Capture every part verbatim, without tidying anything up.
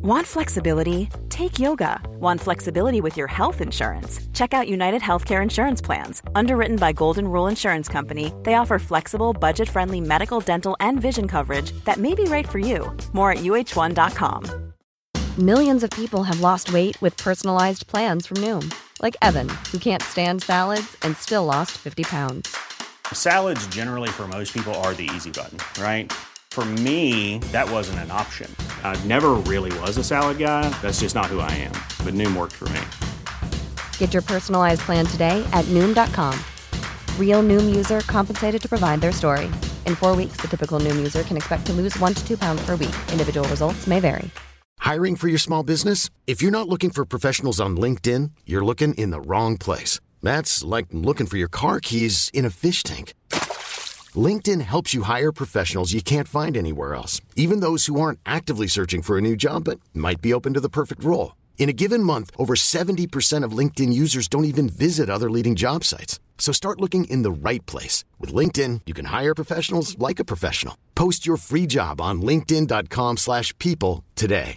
Want flexibility? Take yoga. Want flexibility with your health insurance? Check out United Healthcare Insurance Plans. Underwritten by Golden Rule Insurance Company, they offer flexible, budget-friendly medical, dental, and vision coverage that may be right for you. More at U H one dot com. Millions of people have lost weight with personalized plans from Noom. Like Evan, who can't stand salads and still lost fifty pounds. Salads generally for most people are the easy button, right? For me, that wasn't an option. I never really was a salad guy. That's just not who I am. But Noom worked for me. Get your personalized plan today at Noom dot com. Real Noom user compensated to provide their story. In four weeks, the typical Noom user can expect to lose one to two pounds per week. Individual results may vary. Hiring for your small business? If you're not looking for professionals on LinkedIn, you're looking in the wrong place. That's like looking for your car keys in a fish tank. LinkedIn helps you hire professionals you can't find anywhere else, even those who aren't actively searching for a new job but might be open to the perfect role. In a given month, over seventy percent of LinkedIn users don't even visit other leading job sites. So start looking in the right place. With LinkedIn, you can hire professionals like a professional. Post your free job on linkedin dot com slash people today.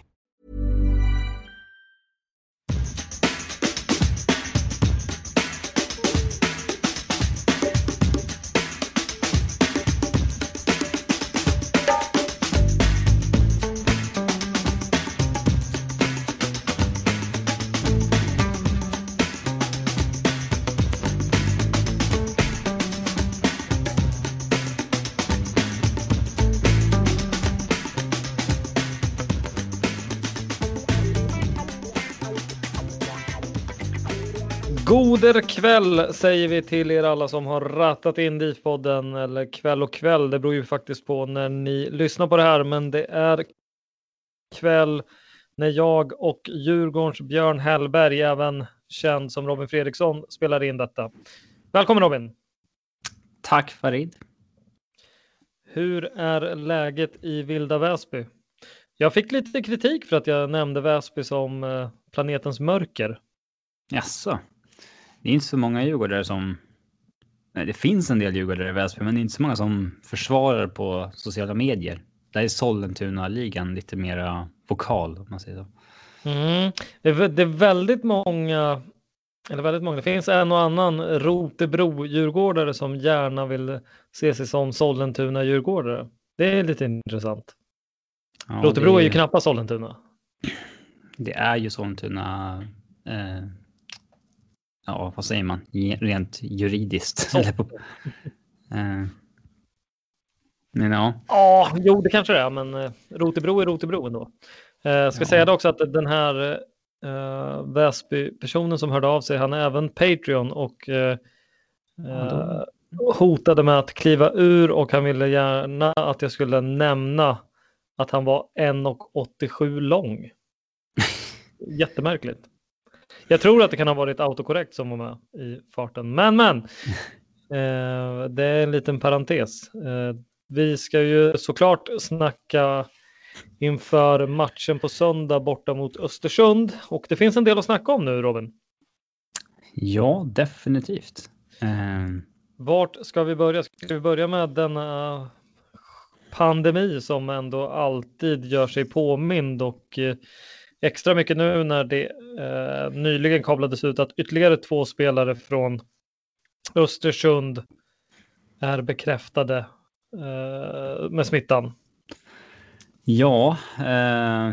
Goder kväll säger vi till er alla som har rattat in D I F-podden, eller kväll och kväll, det beror ju faktiskt på när ni lyssnar på det här, men det är kväll när jag och Djurgårdens Björn Hellberg, även känd som Robin Fredriksson, spelar in detta. Välkommen Robin! Tack Farid! Hur är läget i Vilda Väsby? Jag fick lite kritik för att jag nämnde Väsby som planetens mörker. Jaså? Det är inte så många djurgårdare som... Nej, det finns en del djurgårdare i Väsby, men det är inte så många som försvarar på sociala medier. Där är Sollentuna-ligan lite mer vokal, om man säger så. Mm. Det, är, det är väldigt många... Eller väldigt många. Det finns en och annan Rotebro-djurgårdare som gärna vill se sig som Sollentuna-djurgårdare. Det är lite intressant. Ja, Rotebro är... är ju knappast Sollentuna. Det är ju Sollentuna... Eh... Ja, vad säger man? Rent juridiskt. uh, men ja. Ja, jo det kanske det är, men uh, Rotebro är Rotebro ändå. Uh, ska ja. säga det också att den här uh, Väsby-personen som hörde av sig, han är även Patreon och uh, uh, hotade med att kliva ur, och han ville gärna att jag skulle nämna att han var en komma åttiosju lång. Jättemärkligt. Jag tror att det kan ha varit autokorrekt som var med i farten. Men, men. Eh, det är en liten parentes. Eh, vi ska ju såklart snacka inför matchen på söndag borta mot Östersund. Och det finns en del att snacka om nu, Robin. Ja, definitivt. Eh. Vart ska vi börja? Ska vi börja med denna pandemi som ändå alltid gör sig påmind, och... Eh, extra mycket nu när det eh, nyligen kablades ut att ytterligare två spelare från Östersund är bekräftade eh, med smittan. Ja, eh,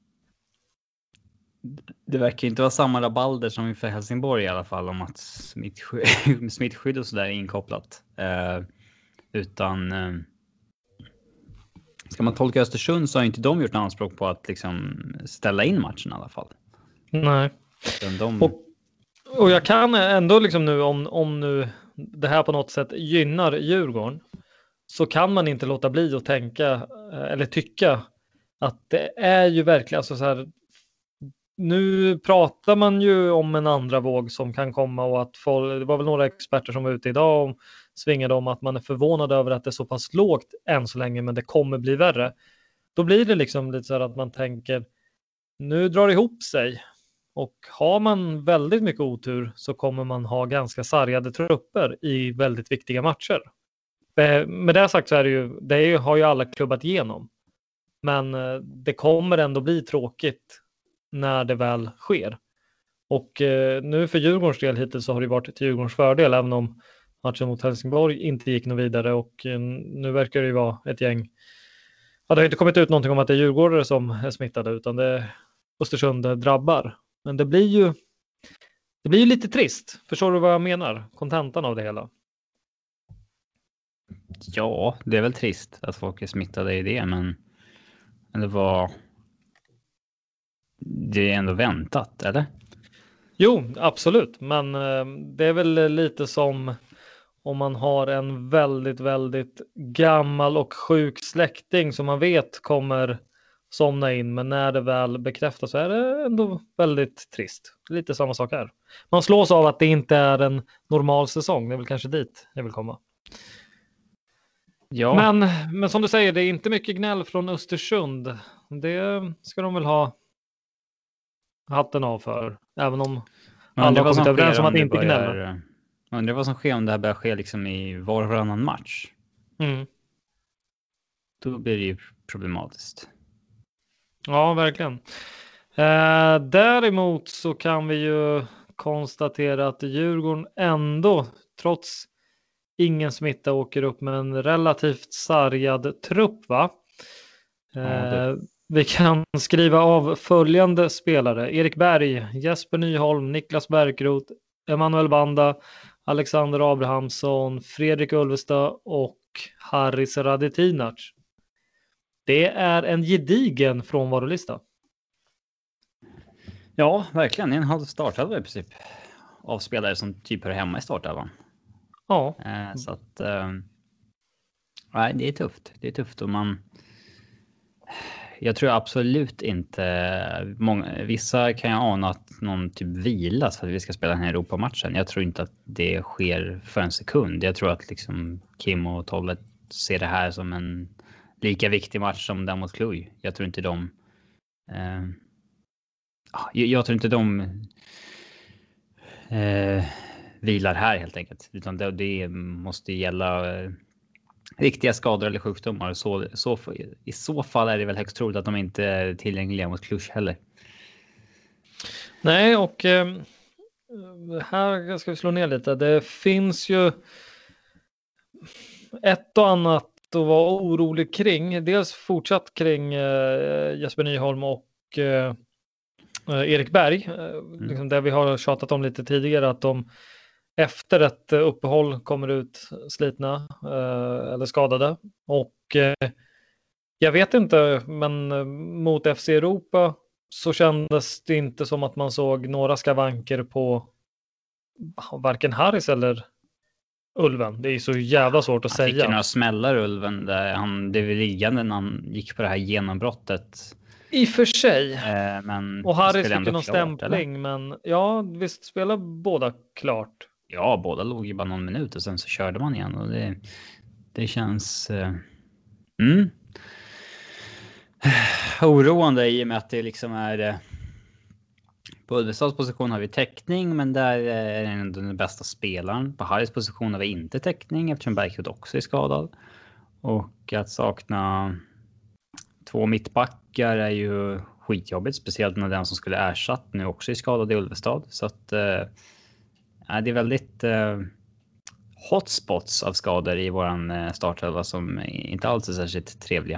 det verkar inte vara samma rabalder som för Helsingborg i alla fall, om att smittskydd, smittskydd och sådär är inkopplat. Eh, utan... Eh, Ska man tolka Östersund så har inte de gjort anspråk på att liksom ställa in matchen i alla fall. Nej. De... Och, och jag kan ändå liksom nu, om, om nu det här på något sätt gynnar Djurgården, så kan man inte låta bli att tänka eller tycka att det är ju verkligen alltså så här, nu pratar man ju om en andra våg som kan komma, och att folk, det var väl några experter som var ute idag och svingade om att man är förvånad över att det är så pass lågt än så länge, men det kommer bli värre. Då blir det liksom lite så här att man tänker, nu drar det ihop sig, och har man väldigt mycket otur så kommer man ha ganska sargade trupper i väldigt viktiga matcher. Med det sagt så är det ju, det är ju, har ju alla klubbat igenom. Men eh, det kommer ändå bli tråkigt när det väl sker. Och eh, nu för Djurgårdens del hittills så har det varit till Djurgårdens fördel, även om matchen mot Helsingborg inte gick något vidare. Och eh, nu verkar det ju vara ett gäng. Ja, det har inte kommit ut någonting om att det är djurgårdare som är smittade, utan det är Östersund drabbar. Men det blir ju det blir ju lite trist. Förstår du vad jag menar? Kontentan av det hela. Ja, det är väl trist att folk är smittade i det, men det var det är ändå väntat, eller? Jo, absolut. Men eh, det är väl lite som om man har en väldigt, väldigt gammal och sjuk släkting som man vet kommer somna in. Men när det väl bekräftas så är det ändå väldigt trist. Lite samma sak här. Man slås av att det inte är en normal säsong. Det är väl kanske dit jag vill komma. Ja. Men, men som du säger, det är inte mycket gnäll från Östersund. Det ska de väl ha hatten av för. Även om alla har kommit överens om att inte gnälla. Man undrar vad som sker om det här börjar ske liksom i var och varannan match. Mm. Då blir det ju problematiskt. Ja, verkligen. Eh, däremot så kan vi ju konstatera att Djurgården ändå, trots ingen smitta, åker upp med en relativt sargad trupp, va? Eh, ja, det... Vi kan skriva av följande spelare: Erik Berg, Jesper Nyholm, Niklas Bärkroth, Emanuel Banda, Alexander Abrahamsson, Fredrik Ulvestad och Haris Radetinac. Det är en gedigen frånvarolista. Ja, verkligen. En halv startelva i princip. Av spelare som typ hör hemma i startelvan. Ja. Eh, så att... Eh, nej, det är tufft. Det är tufft och man... Jag tror absolut inte... Många, vissa kan ju ana att någon typ vilas för att vi ska spela den här Europamatchen. Jag tror inte att det sker för en sekund. Jag tror att liksom Kim och Tolle ser det här som en lika viktig match som den mot Cluj. Jag tror inte de... Eh, jag, jag tror inte de... Eh, vilar här helt enkelt. Utan det, det måste gälla... Eh, riktiga skador eller sjukdomar. Så, så, i så fall är det väl högst troligt att de inte är tillgängliga mot Cluj heller. Nej, och eh, här ska vi slå ner lite. Det finns ju ett och annat att vara orolig kring. Dels fortsatt kring eh, Jesper Nyholm och eh, Erik Berg. Mm. Liksom det vi har tjatat om lite tidigare, att de efter ett uppehåll kommer ut slitna eh, eller skadade. Och eh, jag vet inte, men mot F C Europa så kändes det inte som att man såg några skavanker på varken Haris eller Ulven. Det är så jävla svårt att han säga. Han fick några smällar, Ulven, där han, det var liggande när han gick på det här genombrottet. I och för sig. Eh, men och Haris fick ju någon stämpling, eller? Men ja, visst spelar båda klart. Ja, båda låg ju bara någon minut och sen så körde man igen och det, det känns eh, mm, oroande i och med att det liksom är eh, på Ulvestads position har vi täckning, men där är ändå den bästa spelaren. På Harrys position har vi inte täckning eftersom Bergkvist också är skadad. Och att sakna två mittbackar är ju skitjobbigt, speciellt när den som skulle ersatt nu också är skadad i Ulvestad. Så att eh, det är väldigt eh, hotspots av skador i våran eh, startelva som inte alls är särskilt trevliga.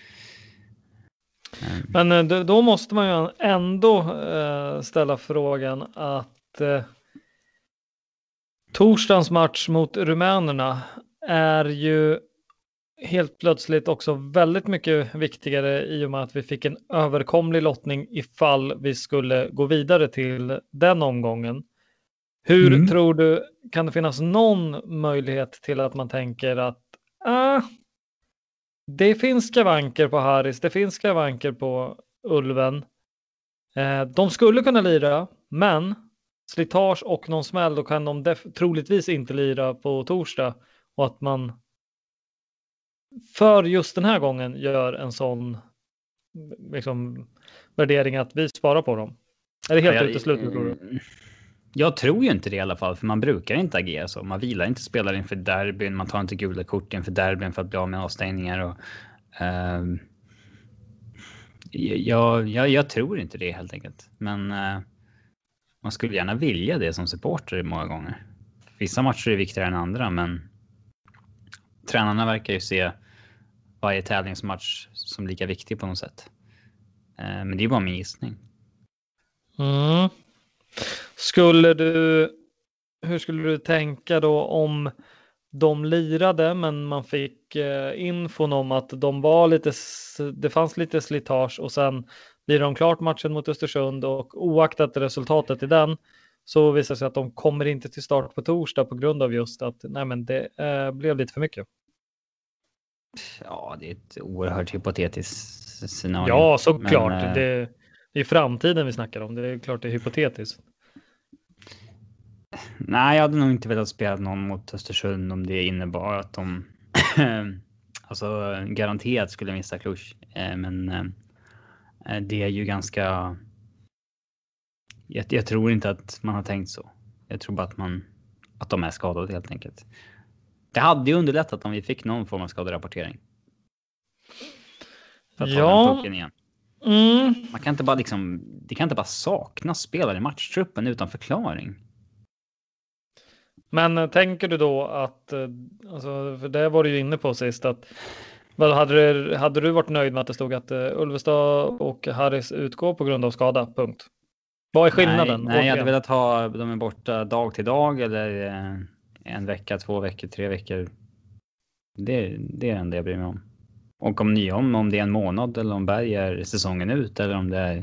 Mm. Men eh, då måste man ju ändå eh, ställa frågan att eh, torsdagens match mot rumänerna är ju helt plötsligt också väldigt mycket viktigare i och med att vi fick en överkomlig lottning ifall vi skulle gå vidare till den omgången. Hur mm. tror du, kan det finnas någon möjlighet till att man tänker att ah, det finns skavanker på Haris, det finns skavanker på Ulven. Eh, de skulle kunna lira, men slitage och någon smäll, då kan de def- troligtvis inte lira på torsdag. Och att man för just den här gången gör en sån liksom, värdering att vi sparar på dem. Är det helt ja, uteslutet, tror du? Jag tror ju inte det i alla fall, för man brukar inte agera så. Man vilar inte spelare inför derbyn, man tar inte gula kort inför derbyn för att bli av med avstängningar. Och, uh, Jag, jag, jag tror inte det helt enkelt. Men eh, man skulle gärna vilja det som supporter många gånger. Vissa matcher är viktigare än andra, men tränarna verkar ju se varje tävlingsmatch som lika viktig på något sätt. Eh, men det är bara min gissning. Mm. Skulle du, hur skulle du tänka då om de lirade, men man fick eh, infon om att de var lite, det fanns lite slitage och sen blir de klart matchen mot Östersund och oaktat resultatet i den så visar sig att de kommer inte till start på torsdag på grund av just att nej men det eh, blev lite för mycket. Ja, det är ett oerhört hypotetiskt scenario. Ja, såklart. Men, det, det är framtiden vi snackar om. Det är klart det är hypotetiskt. Nej, jag hade nog inte velat spela någon mot Östersund om det innebar att de alltså garanterat skulle missa Cluj. Men det är ju ganska... Jag, jag tror inte att man har tänkt så. Jag tror bara att, man, att de är skadade helt enkelt. Det hade ju underlättat om vi fick någon form av skaderapportering. För att ja. ta den pucken igen. Mm. Man kan inte bara liksom, det kan inte bara saknas spelare i matchtruppen utan förklaring. Men tänker du då att, alltså, för det var du ju inne på sist, att vad hade, du, hade du varit nöjd med att det stod att uh, Ulvestad och Harris utgår på grund av skada, punkt? Vad är skillnaden? Nej, nej jag hade velat ha de är borta dag till dag eller eh, en vecka, två veckor, tre veckor. Det, det är det enda jag bryr mig om. Och om Nyholm, om det är en månad eller om Berg är säsongen ut eller om det är...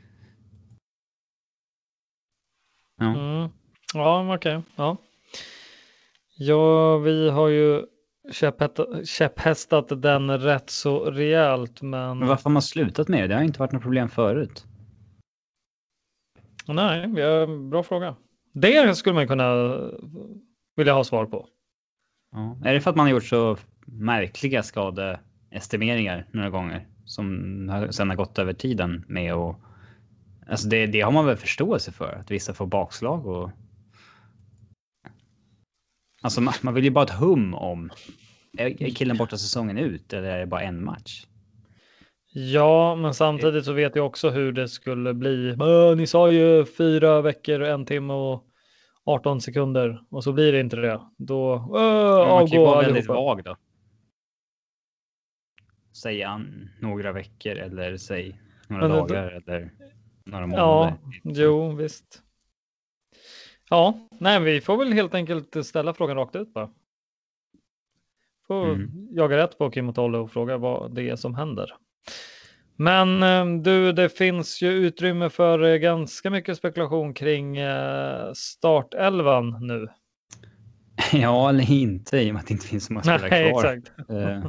Ja, mm. ja okej. Okay. Ja. ja, vi har ju käpphästat, käpphästat den rätt så rejält, men... Men varför har man slutat med det? Det har inte varit något problem förut. Nej, vi har bra fråga. Det skulle man kunna vilja ha svar på. Ja. Är det för att man har gjort så märkliga skadeestimeringar några gånger som sen har gått över tiden med och alltså det, det har man väl förståelse för att vissa får bakslag och alltså man, man vill ju bara ett hum om är killen borta säsongen ut eller är det bara en match? Ja, men samtidigt så vet jag också hur det skulle bli. Ni sa ju fyra veckor, en timme och arton sekunder och så blir det inte det. Då äh, man kan ju vara väldigt allihopa. vag då. Säg an några veckor eller säg några men, dagar då, eller några månader. Ja, jo, visst. Ja, nej, vi får väl helt enkelt ställa frågan rakt ut bara. Får mm. jaga rätt på Kim och Tolle och fråga vad det är som händer. Men du, det finns ju utrymme för ganska mycket spekulation kring startelvan nu. Ja, eller inte i och med att det inte finns så många spelare Nej, kvar. Exakt. Uh.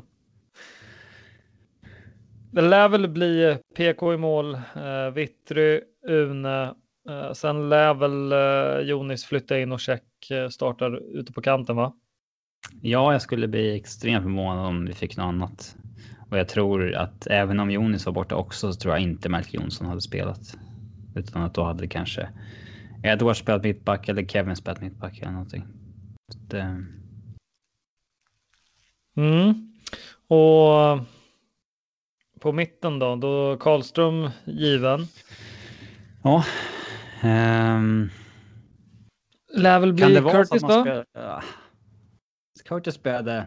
Det lär väl bli P K i mål, uh, Vittry, Une. Uh, sen lär väl uh, Jonis flytta in och check uh, startar ute på kanten, va? Ja, jag skulle bli extremt förvånad om vi fick något annat. Och jag tror att även om Jonis var borta också så tror jag inte Melker Jonsson hade spelat. Utan att då hade kanske Edward spelat mittback eller Kevin spelat mittback eller någonting. Det... Mm. Och på mitten då, då Karlström given. Ja. Um... Lär väl bli kan det vara Curtis så då? Spelade... Uh... Curtis spelade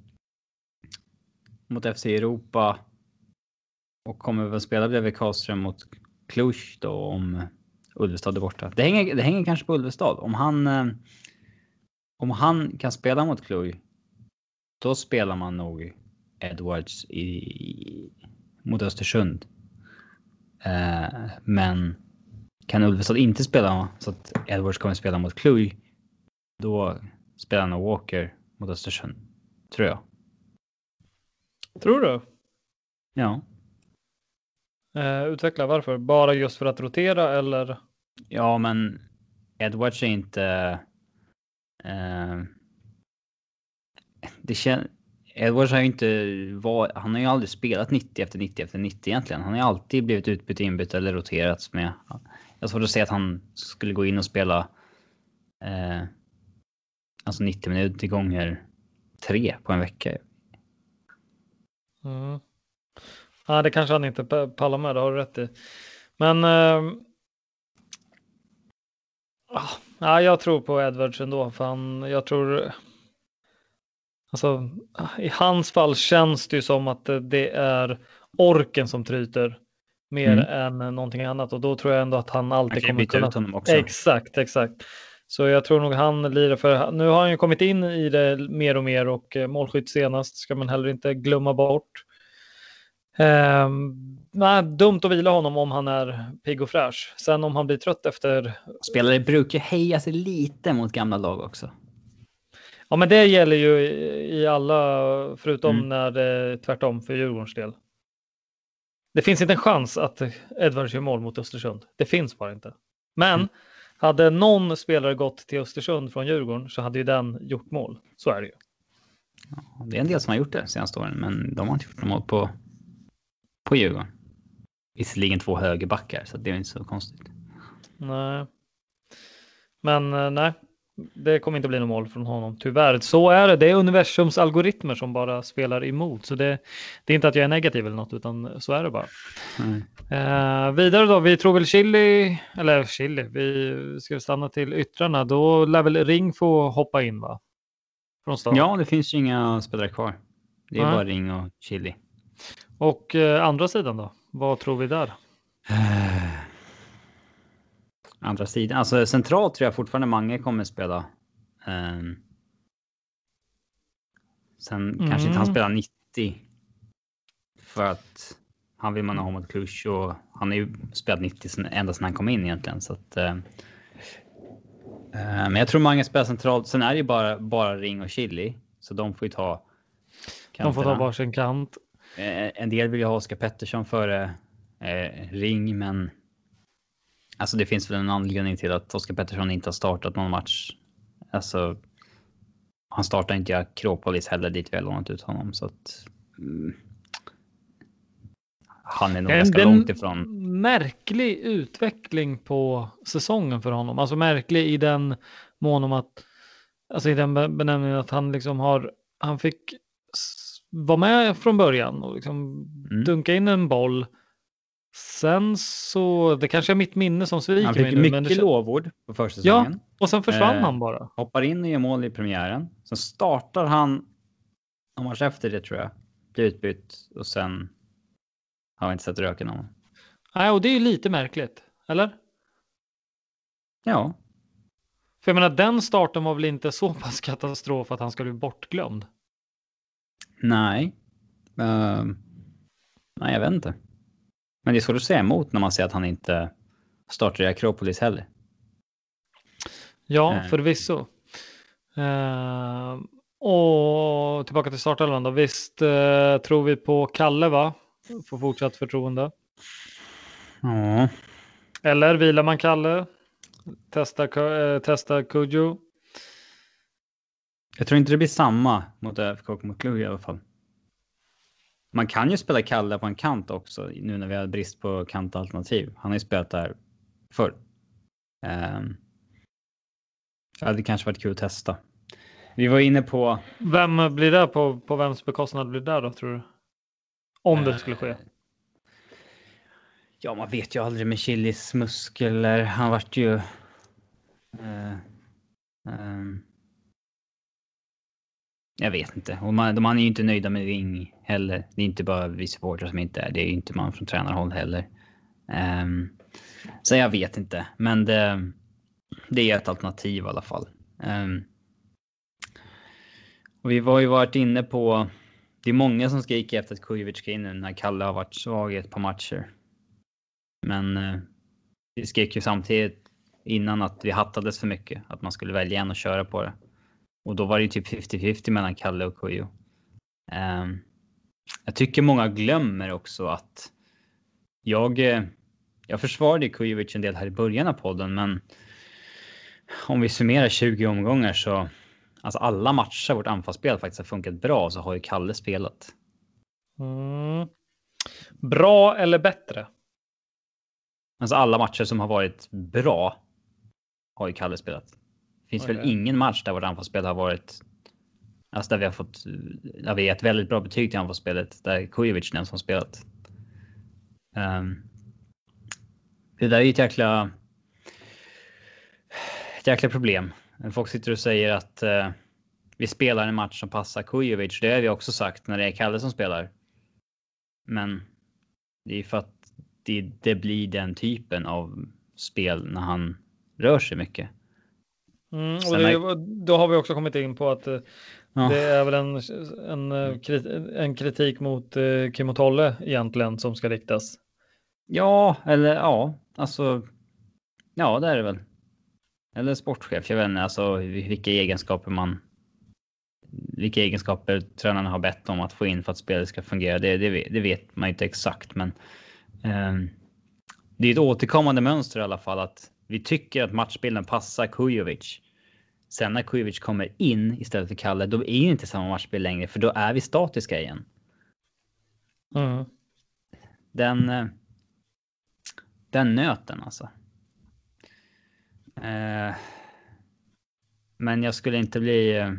mot F C Europa och kommer väl spela bredvid Karlström mot Cluj då om Ulvestad är borta. Det hänger, det hänger kanske på Ulvestad. Om han, om han kan spela mot Cluj då spelar man nog Edwards i, mot Östersund. Eh, men kan Ulvestad inte spela så att Edwards kommer spela mot Cluj då spelar han Walker mot Östersund. Tror jag. Tror du? Ja. Eh, utveckla varför? Bara just för att rotera eller? Ja, men Edwards är inte... Eh, det kän, Edwards har ju inte... Var, han har ju aldrig spelat nittio efter nittio efter nittio egentligen. Han har ju alltid blivit utbytt, inbytt eller roterats med. Jag svårt att säga att han skulle gå in och spela eh, alltså nittio minuter gånger tre på en vecka. Mm. Ja, det kanske han inte pallar med, det har du rätt i. Men äh, ja, jag tror på Edwards ändå. För han, jag tror... Alltså, i hans fall känns det ju som att det är orken som tryter mer mm. än någonting annat. Och då tror jag ändå att han alltid kommer kunna... Ut honom också. Exakt, exakt. Så jag tror nog han lirar för... Nu har han ju kommit in i det mer och mer och målskytt senast ska man heller inte glömma bort. Um, nej, dumt att vila honom om han är pigg och fräsch. Sen om han blir trött efter... Spelare brukar heja sig lite mot gamla lag också. Ja, men det gäller ju i alla, förutom mm. när det är tvärtom för Djurgårdens del. Det finns inte en chans att Edwards gör mål mot Östersund. Det finns bara inte. Men mm. hade någon spelare gått till Östersund från Djurgården så hade ju den gjort mål. Så är det ju. Ja, det är en del som har gjort det senaste åren, men de har inte gjort mål på, på Djurgården. Visserligen två högerbackar, så det är inte så konstigt. Nej. Men nej. Det kommer inte bli något mål från honom, tyvärr. Så är det. Det är universums algoritmer som bara spelar emot. Så det, det är inte att jag är negativ eller något, utan så är det bara. Mm. Eh, vidare då, vi tror väl Chili, eller Chili, vi ska stanna till yttrarna. Då lär väl Ring få hoppa in, va? Från start. Ja, det finns ju inga spelare kvar. Det är mm. bara Ring och Chili. Och eh, andra sidan då? Vad tror vi där? Andra sidan, alltså centralt tror jag fortfarande Mange kommer spela. Um, sen mm. kanske inte han spelar nittio. För att han vill man ha mot Cluj och han har ju spelat nittio sen, ända sedan han kom in egentligen. Så att, uh, uh, men jag tror Mange spelar centralt. Sen är det ju bara, bara Ring och Chili. Så de får ju ta kanterna. De får ta varsin kant. Uh, en del vill ju ha Oskar Pettersson före uh, Ring, men alltså det finns väl en anledning till att Oskar Pettersson inte har startat någon match. Alltså han startar inte i Akropolis heller, dit vi har lånat ut honom. Så att mm, han är nog en, ganska långt ifrån. Märklig utveckling på säsongen för honom. Alltså märklig i den mån om att, alltså i den benämningen att han liksom har, han fick vara med från början och liksom mm. dunka in en boll. Sen så, det kanske är mitt minne som sviker mig. Han fick nu, mycket men det... lovord på första säsongen. Ja, och sen försvann eh, han bara. Hoppar in och gör mål i premiären. Sen startar han en match efter det tror jag. Blir utbytt och sen har vi inte sett röken av honom. Nej, och det är ju lite märkligt, eller? Ja. För jag menar, den starten var väl inte så pass katastrof att han skulle bli bortglömd? Nej. Uh, nej, jag vet inte. Men det är svårt att säga emot när man ser att han inte startar i Akropolis heller. Ja, förvisso. Uh, och tillbaka till startelvan då. Visst uh, tror vi på Kalle, va? Får fortsatt förtroende. Ja. Eller vilar man Kalle? Testa, uh, testa Kujo. Jag tror inte det blir samma mot Ö F K mot Cluj i alla fall. Man kan ju spela Kalle på en kant också nu när vi har brist på kantalternativ. Han har ju spelat där förr. Um, det hade kanske varit kul att testa. Vi var inne på... Vem blir det på, på vems bekostnad blir det då, tror du? Om uh, det skulle ske. Ja, man vet ju aldrig med Chilis muskler. Han vart ju... Uh, um, Jag vet inte. Och man, de, man är ju inte nöjda med Ring heller. Det är inte bara vi supportrar som inte är. Det är ju inte man från tränarhåll heller. Um, så jag vet inte. Men det, det är ett alternativ i alla fall. Um, och vi var ju varit inne på... Det är många som skriker efter att Kujovic ska in nu när Kalle har varit svag i ett par matcher. Men uh, vi skrek ju samtidigt innan att vi hattades för mycket. Att man skulle välja en och köra på det. Och då var det ju typ femtio femtio mellan Kalle och Kujo. Um, jag tycker många glömmer också att jag, jag försvarade Kujovic en del här i början av podden. Men om vi summerar tjugo omgångar så alltså alla matcher vårt anfallsspel faktiskt har funkat bra, så har ju Kalle spelat. Mm. Bra eller bättre? Alltså alla matcher som har varit bra har ju Kalle spelat. Det finns okay. väl ingen match där vårt anfallsspel har varit, alltså där vi har fått, där vi har ett väldigt bra betyg till anfallsspelet, där Kujovic är den som spelat. Um, det där är ju ett jäkla, ett jäkla problem. Folk sitter och säger att uh, vi spelar en match som passar Kujovic. Det har vi också sagt när det är Kalle som spelar. Men det är för att det, det blir den typen av spel när han rör sig mycket. Mm, och det, är, då har vi också kommit in på att uh, ja. det är väl en, en, uh, en kritik mot uh, Kim och Tolle egentligen som ska riktas. Ja, eller ja, alltså ja, det är det väl. Eller sportchef, jag vet inte alltså vilka egenskaper man vilka egenskaper tränarna har bett om att få in för att spelet ska fungera. Det, det, det vet man inte exakt, men eh, det är ett återkommande mönster i alla fall att vi tycker att matchbilden passar Kujovic. Sen när Kujovic kommer in istället för Kalle, då är det inte samma matchbild längre, för då är vi statiska igen. Mm. Den eh, den nöten alltså. Eh, men jag skulle inte bli eh,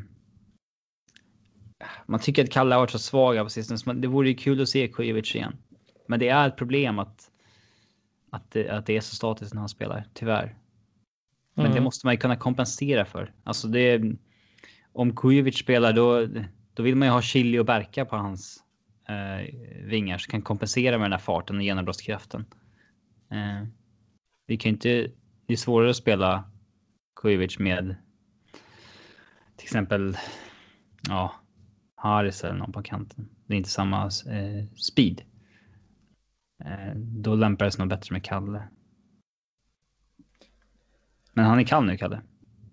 man tycker att Kalle har varit så svaga på sistone. Det vore ju kul att se Kujovic igen. Men det är ett problem att att det, att det är så statiskt när han spelar, tyvärr. Men mm. det måste man ju kunna kompensera för. Alltså det, om Kujovic spelar då, då vill man ju ha Chili och Berka på hans eh, vingar som kan kompensera med den här farten och genombrottskraften. Eh, vi kan inte, det är svårare att spela Kujovic med till exempel ja, Haris eller någon på kanten. Det är inte samma eh, speed. Eh, då lämpar det sig nog bättre med Kalle. Men han är kall nu, Kalle.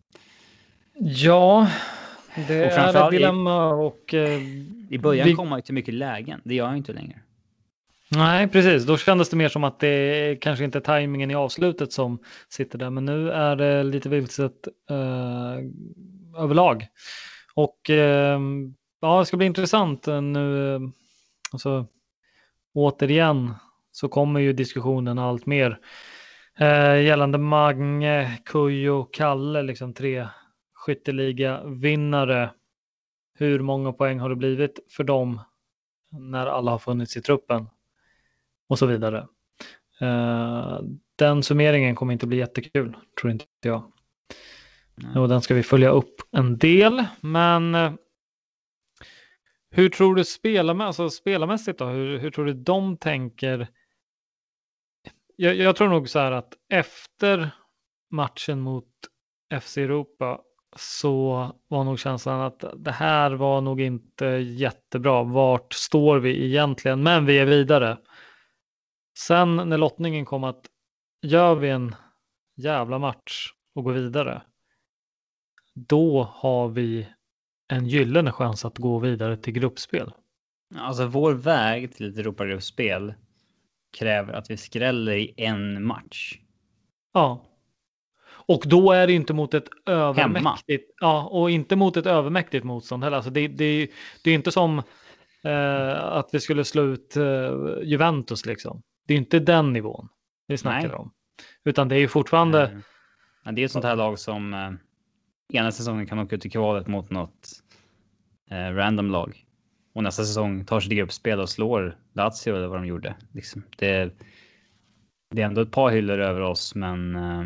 Ja, det och är ett dilemma. Och, eh, i början vi... kommer han till mycket lägen. Det gör han inte längre. Nej, precis. Då kändes det mer som att det kanske inte är tajmingen i avslutet som sitter där. Men nu är det lite vilset eh, överlag. Och eh, ja, det ska bli intressant nu. Alltså, återigen så kommer ju diskussionen allt mer eh, gällande Mange, Kujo, Kalle, liksom tre skytteliga vinnare. Hur många poäng har det blivit för dem när alla har funnits i truppen? Och så vidare. Eh, den summeringen kommer inte bli jättekul, tror inte jag. Mm. Och den ska vi följa upp en del, men eh, hur tror du spelarmässigt, alltså spelarmässigt då, hur, hur tror du de tänker? Jag, jag tror nog så här att efter matchen mot F C Europa så var nog känslan att det här var nog inte jättebra. Vart står vi egentligen? Men vi är vidare. Sen när lottningen kom att gör vi en jävla match och går vidare, då har vi en gyllene chans att gå vidare till gruppspel. Alltså vår väg till ett Europagruppspel kräver att vi skräller i en match. Ja. Och då är det inte mot ett övermäktigt Hemma. Ja, och inte mot ett övermäktigt motstånd heller. Alltså det, det, det är inte som eh, att vi skulle slå ut eh, Juventus liksom. Det är inte den nivån vi snackar Nej. om. Utan det är ju fortfarande... Mm. Ja, det är ett sånt här lag som eh, ena säsongen kan åka ut i kvalet mot något eh, random lag. Och nästa säsong tar sig till gruppspel och slår Lazio eller vad de gjorde. Liksom. Det, det är ändå ett par hyllor över oss, men eh,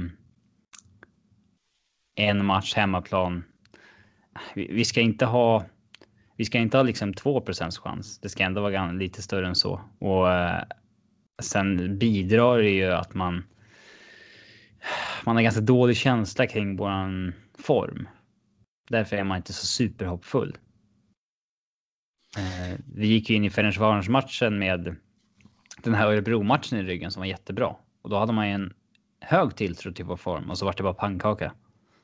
en match hemmaplan. Vi, vi ska inte ha vi ska inte ha liksom två procents chans. Det ska ändå vara lite större än så. Och eh, sen bidrar det ju att man man har ganska dålig känsla kring våran form. Därför är man inte så superhoppfull. Eh, vi gick ju in i Ferencvaros-matchen med den här Örebro-matchen i ryggen som var jättebra. Och då hade man ju en hög tilltro till vår form. Och så var det bara pannkaka.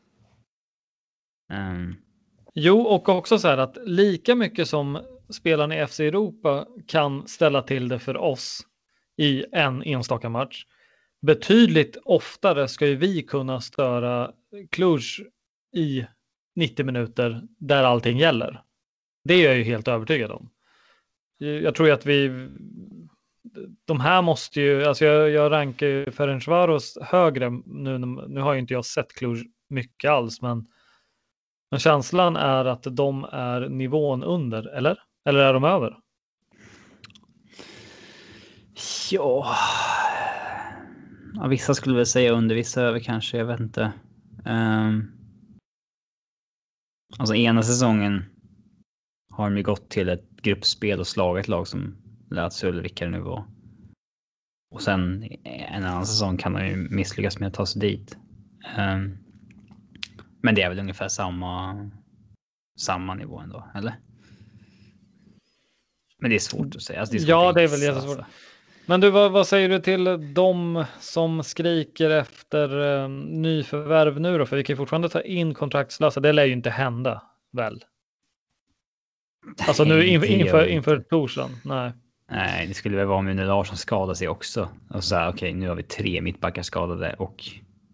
Um. Jo, och också så här att lika mycket som spelarna i F C Europa kan ställa till det för oss i en enstaka match, betydligt oftare ska ju vi kunna störa Cluj i nittio minuter där allting gäller. Det är jag ju helt övertygad om. Jag tror ju att vi de här måste ju, alltså jag, jag rankar ju Ferencvaros högre nu, nu har ju inte jag sett Cluj mycket alls, men men känslan är att de är nivån under, eller? Eller är de över? Ja. ja, vissa skulle väl säga under, vissa över kanske, jag vet inte. Um, alltså ena säsongen har de ju gått till ett gruppspel och slagit lag som Lazio eller vilka det nu var. Och sen en annan säsong kan de ju misslyckas med att ta sig dit. Um, men det är väl ungefär samma samma nivå ändå, eller? Men det är svårt att säga. Alltså, det är svårt ja, att det är väl gissa, jättesvårt. alltså. Men du, vad, vad säger du till de som skriker efter um, nyförvärv nu då? För vi kan ju fortfarande ta in kontraktslösa. Det lär ju inte hända, väl? Alltså nu in, inför, inför torsdagen. Nej. Nej, det skulle väl vara om Une Larsson skadar sig också. Och så här, okej, okay, nu har vi tre mittbackar skadade och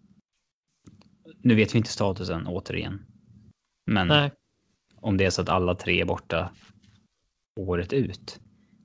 nu vet vi inte statusen återigen. Men Nej. om det är så att alla tre är borta året ut,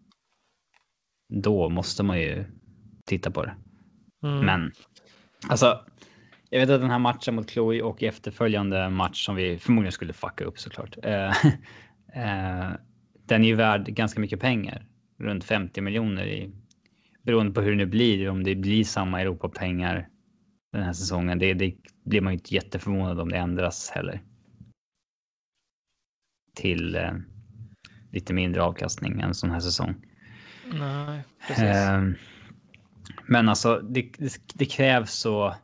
då måste man ju titta på det. Mm. Men alltså, jag vet att den här matchen mot Chloe och efterföljande match som vi förmodligen skulle fucka upp såklart. Eh, eh, den är ju värd ganska mycket pengar. Runt femtio miljoner i, beroende på hur det nu blir. Om det blir samma Europa-pengar den här säsongen. Det, det blir man ju inte jätteförvånad om det ändras heller. Till eh, lite mindre avkastning än sån här säsong. Nej, precis. Eh, men alltså, det, det, det krävs så...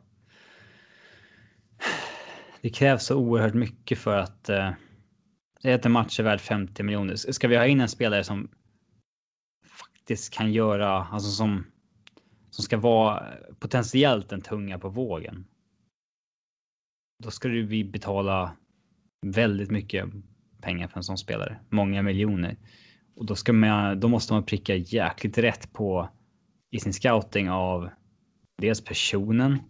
Det krävs så oerhört mycket för att... Eh, det är att en match är värd femtio miljoner. Ska vi ha in en spelare som faktiskt kan göra, alltså som, som ska vara potentiellt en tunga på vågen, då ska vi betala väldigt mycket pengar för en sån spelare. Många miljoner. Och då, ska man, då måste man pricka jäkligt rätt på i sin scouting av dels personen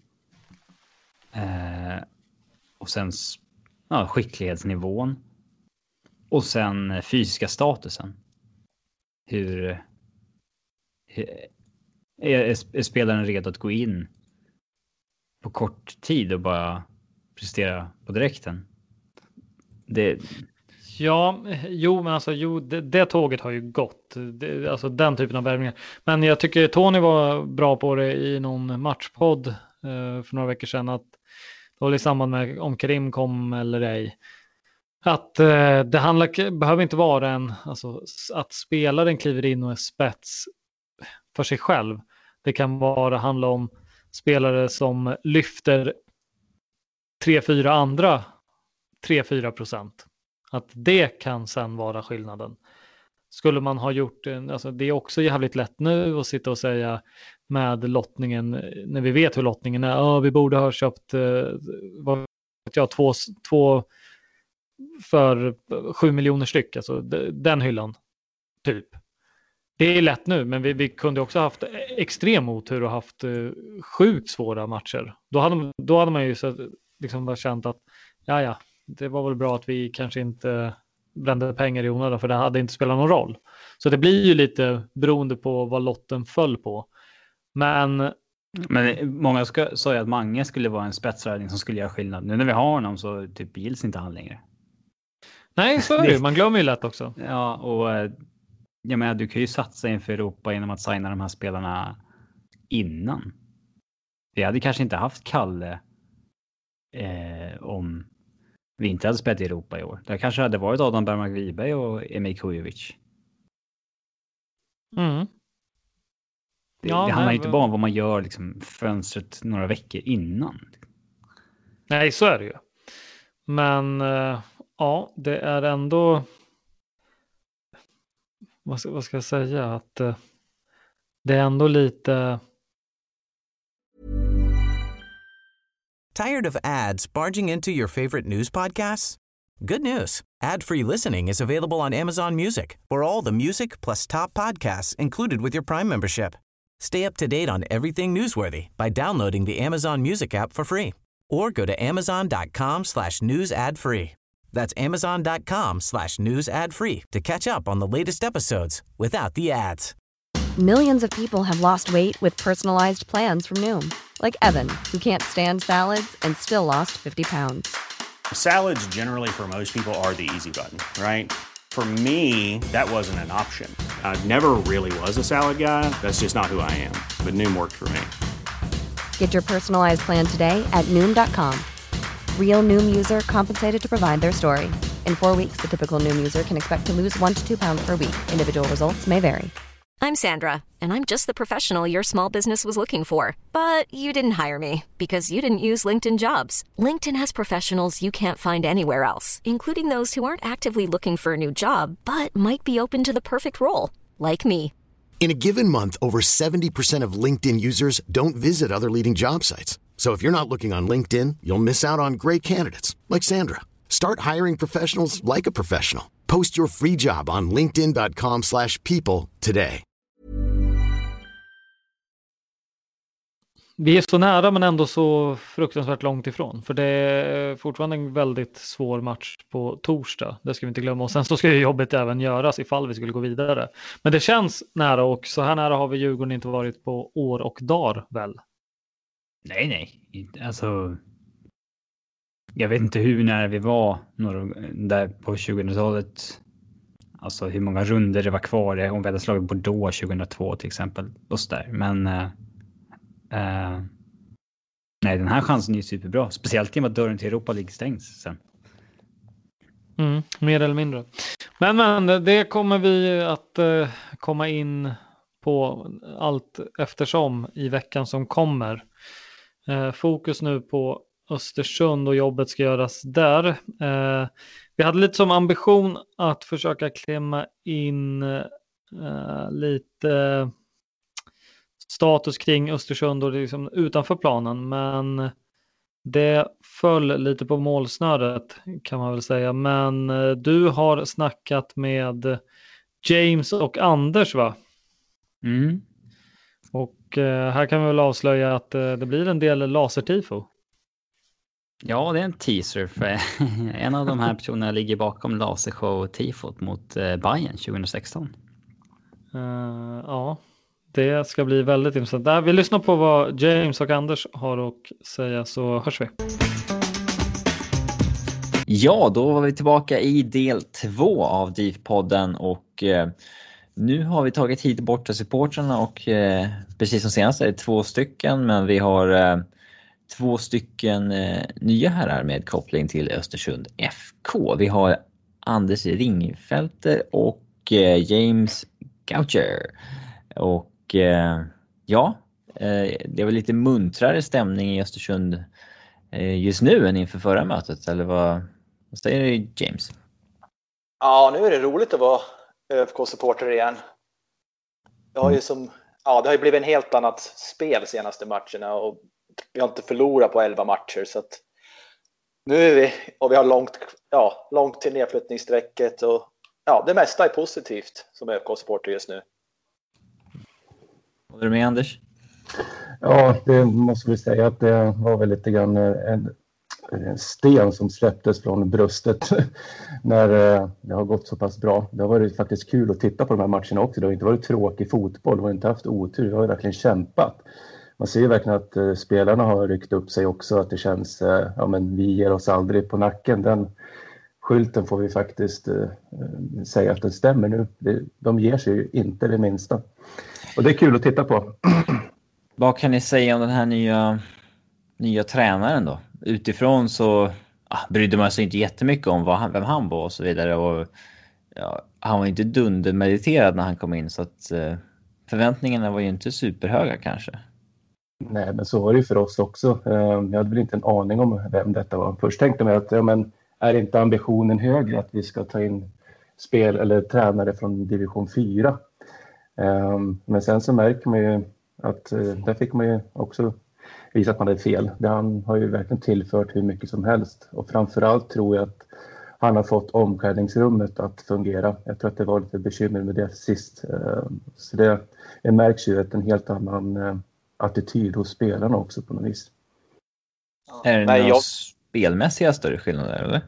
eh, och sen ja, skicklighetsnivån och sen fysiska statusen. Hur, hur är, är spelaren redo att gå in på kort tid och bara prestera på direkten? Det... Ja, jo, men alltså, jo, det, det tåget har ju gått. Det, alltså den typen av värvningar. Men jag tycker Tony var bra på det i någon matchpodd eh, för några veckor sedan. Att det var i samband med om Karim kom eller ej. Att eh, det handlar, behöver inte vara en, alltså, att spelaren kliver in och är spets för sig själv. Det kan vara handla om spelare som lyfter tre fyra andra tre fyra procent. Att det kan sen vara skillnaden. Skulle man ha gjort en, alltså det är också jävligt lätt nu att sitta och säga med lottningen, när vi vet hur lottningen är, ja, vi borde ha köpt eh, vad vet jag, två, två för sju miljoner styck, alltså den hyllan typ. Det är lätt nu, men vi, vi kunde också haft extrem otur och haft uh, sjukt svåra matcher. Då hade, då hade man ju så, liksom bara känt att ja, ja, det var väl bra att vi kanske inte brände pengar i onödan, för det hade inte spelat någon roll. Så det blir ju lite beroende på vad lotten föll på. Men Men många ska, sa ju att Mange skulle vara en spetsräddning som skulle göra skillnad. Nu när vi har honom så typ gills inte han längre. Nej, så är det ju. Man glömmer ju lätt också. Ja, och jag menar, du kan ju satsa inför Europa genom att signa de här spelarna innan. Vi hade kanske inte haft Kalle eh, om vi inte hade spelat i Europa i år. Det kanske hade varit Adam Bergmark-Wiberg och Emil Kujovic. Mm. Det, ja, det handlar nej, inte bara om vad man gör liksom fönstret några veckor innan. Nej, så är det ju. Men uh, ja, det är ändå vad ska, vad ska jag säga att uh, det är ändå lite. Tired of ads barging into your favorite news podcasts? Good news. Ad-free listening is available on Amazon Music for all the music plus top podcasts included with your Prime membership. Stay up to date on everything newsworthy by downloading the Amazon Music app for free or go to amazon.com slash news ad free. That's amazon.com slash news ad free to catch up on the latest episodes without the ads. Millions of people have lost weight with personalized plans from Noom. Like Evan, who can't stand salads and still lost fifty pounds. Salads generally for most people are the easy button, right? For me, that wasn't an option. I never really was a salad guy. That's just not who I am. But Noom worked for me. Get your personalized plan today at noom dot com. Real Noom user compensated to provide their story. In four weeks, the typical Noom user can expect to lose one to two pounds per week. Individual results may vary. I'm Sandra, and I'm just the professional your small business was looking for. But you didn't hire me because you didn't use LinkedIn Jobs. LinkedIn has professionals you can't find anywhere else, including those who aren't actively looking for a new job, but might be open to the perfect role, like me. In a given month, over seventy percent of LinkedIn users don't visit other leading job sites. So if you're not looking on LinkedIn, you'll miss out on great candidates like Sandra. Start hiring professionals like a professional. Post your free job on linkedin dot com slash people today. Vi är så nära men ändå så fruktansvärt långt ifrån. För det är fortfarande en väldigt svår match på torsdag. Det ska vi inte glömma. Och sen så ska ju jobbet även göras ifall vi skulle gå vidare. Men det känns nära och så här nära har vi Djurgården inte varit på år och dagar väl? Nej, nej. Alltså, jag vet inte hur nära vi var några, där på tjugohundratalet. Alltså hur många runder det var kvar. Om vi hade slagit Bordeaux tjugohundratvå till exempel. Och så där. Men... Uh, nej, den här chansen är ju superbra. Speciellt i och med att dörren till Europa League stängs sen. Mm, mer eller mindre. Men, men det kommer vi att uh, komma in på allt eftersom i veckan som kommer. Uh, fokus nu på Östersund och jobbet ska göras där. Uh, vi hade lite som ambition att försöka klämma in uh, lite... status kring Östersund och liksom utanför planen, men det föll lite på målsnöret kan man väl säga. Men du har snackat med James och Anders, va? Mm. Och eh, här kan vi väl avslöja att eh, det blir en del lasertifo. Ja, det är en teaser för en av de här personerna ligger bakom lasershow-tifot mot eh, Bayern tjugohundrasexton. Uh, ja. Det ska bli väldigt intressant. Där vi lyssnar på vad James och Anders har att säga, så hörs vi. Ja, då var vi tillbaka i del två av D I F-podden och eh, nu har vi tagit hit borta supportrarna och eh, precis som senast är det två stycken, men vi har eh, två stycken eh, nya herrar med koppling till Östersund F K. Vi har Anders Ringfelter och eh, James Goucher. Och eh, ja, eh, det var lite muntrare stämning i Östersund eh, just nu än inför förra mötet. Eller vad, vad säger du, James? Ja, nu är det roligt att vara F K-supporter igen. Det har ju som, ja, det har ju blivit en helt annat spel senaste matcherna och vi har inte förlorat på elva matcher, så att nu är vi, och vi har långt, ja, långt till nedflyttningssträcket och ja, det mesta är positivt som F K-supporter just nu. Håller du med, Anders? Ja, det måste vi säga att det var väl lite grann en sten som släpptes från bröstet när det har gått så pass bra. Det har varit faktiskt kul att titta på de här matcherna också. Det har inte varit tråkig fotboll, det har inte haft otur, det har verkligen kämpat. Man ser ju verkligen att spelarna har ryckt upp sig också, att det känns, ja men vi ger oss aldrig på nacken. Den skylten får vi faktiskt eh, säga att den stämmer nu. De ger sig ju inte det minsta. Och det är kul att titta på. Vad kan ni säga om den här nya, nya tränaren då? Utifrån så ah, brydde man sig inte jättemycket om vad han, vem han var och så vidare. Och, ja, han var inte dundermediterad när han kom in, så att eh, förväntningarna var ju inte superhöga kanske. Nej, men så var det ju för oss också. Jag hade väl inte en aning om vem detta var. Först tänkte jag att ja, men är inte ambitionen högre att vi ska ta in spel eller tränare från division fyra? Men sen så märker man ju att där fick man ju också visa att man hade fel. Han har ju verkligen tillfört hur mycket som helst. Och framförallt tror jag att han har fått omklädningsrummet att fungera. Jag tror att det var lite bekymmer med det sist. Så det, det märks ju att en helt annan attityd hos spelarna också på något vis. Är det Nej, några jag... spelmässiga större skillnader eller?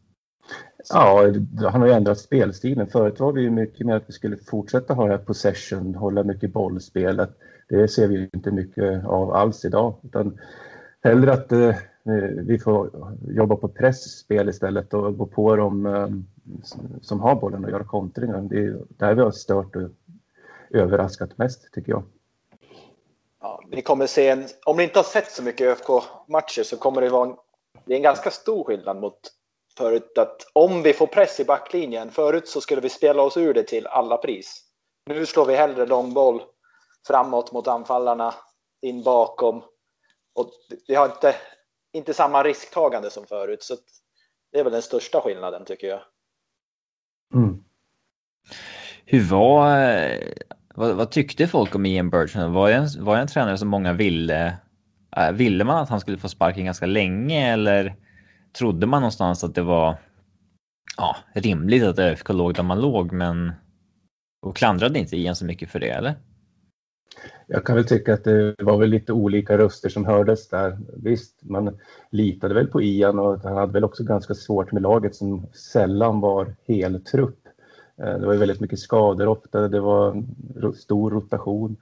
Ja, han har ju ändrat spelstilen. Förut var vi ju mycket mer att vi skulle fortsätta ha det här possession, hålla mycket bollspelet. Det ser vi ju inte mycket av alls idag. Utan hellre att eh, vi får jobba på pressspel istället och gå på dem som har bollen och göra kontringar. Det är där vi har stört och överraskat mest, tycker jag. Ja, vi kommer se en, om ni inte har sett så mycket Ö F K-matcher så kommer det vara en, det är en ganska stor skillnad mot förut, att om vi får press i backlinjen, förut så skulle vi spela oss ur det till alla pris. Nu slår vi hellre långboll framåt mot anfallarna, in bakom, och vi har inte, inte samma risktagande som förut, så det är väl den största skillnaden, tycker jag. Mm. Hur var, vad, vad tyckte folk om Ian Burton? Var det en, var det en tränare som många ville, äh, ville man att han skulle få sparken ganska länge, eller trodde man någonstans att det var ja, rimligt att Ö F K låg där man låg, men och klandrade inte Ian så mycket för det, eller? Jag kan väl tycka att det var väl lite olika röster som hördes där. Visst, man litade väl på Ian, och han hade väl också ganska svårt med laget som sällan var heltrupp. Det var ju väldigt mycket skador ofta, det var stor rotation.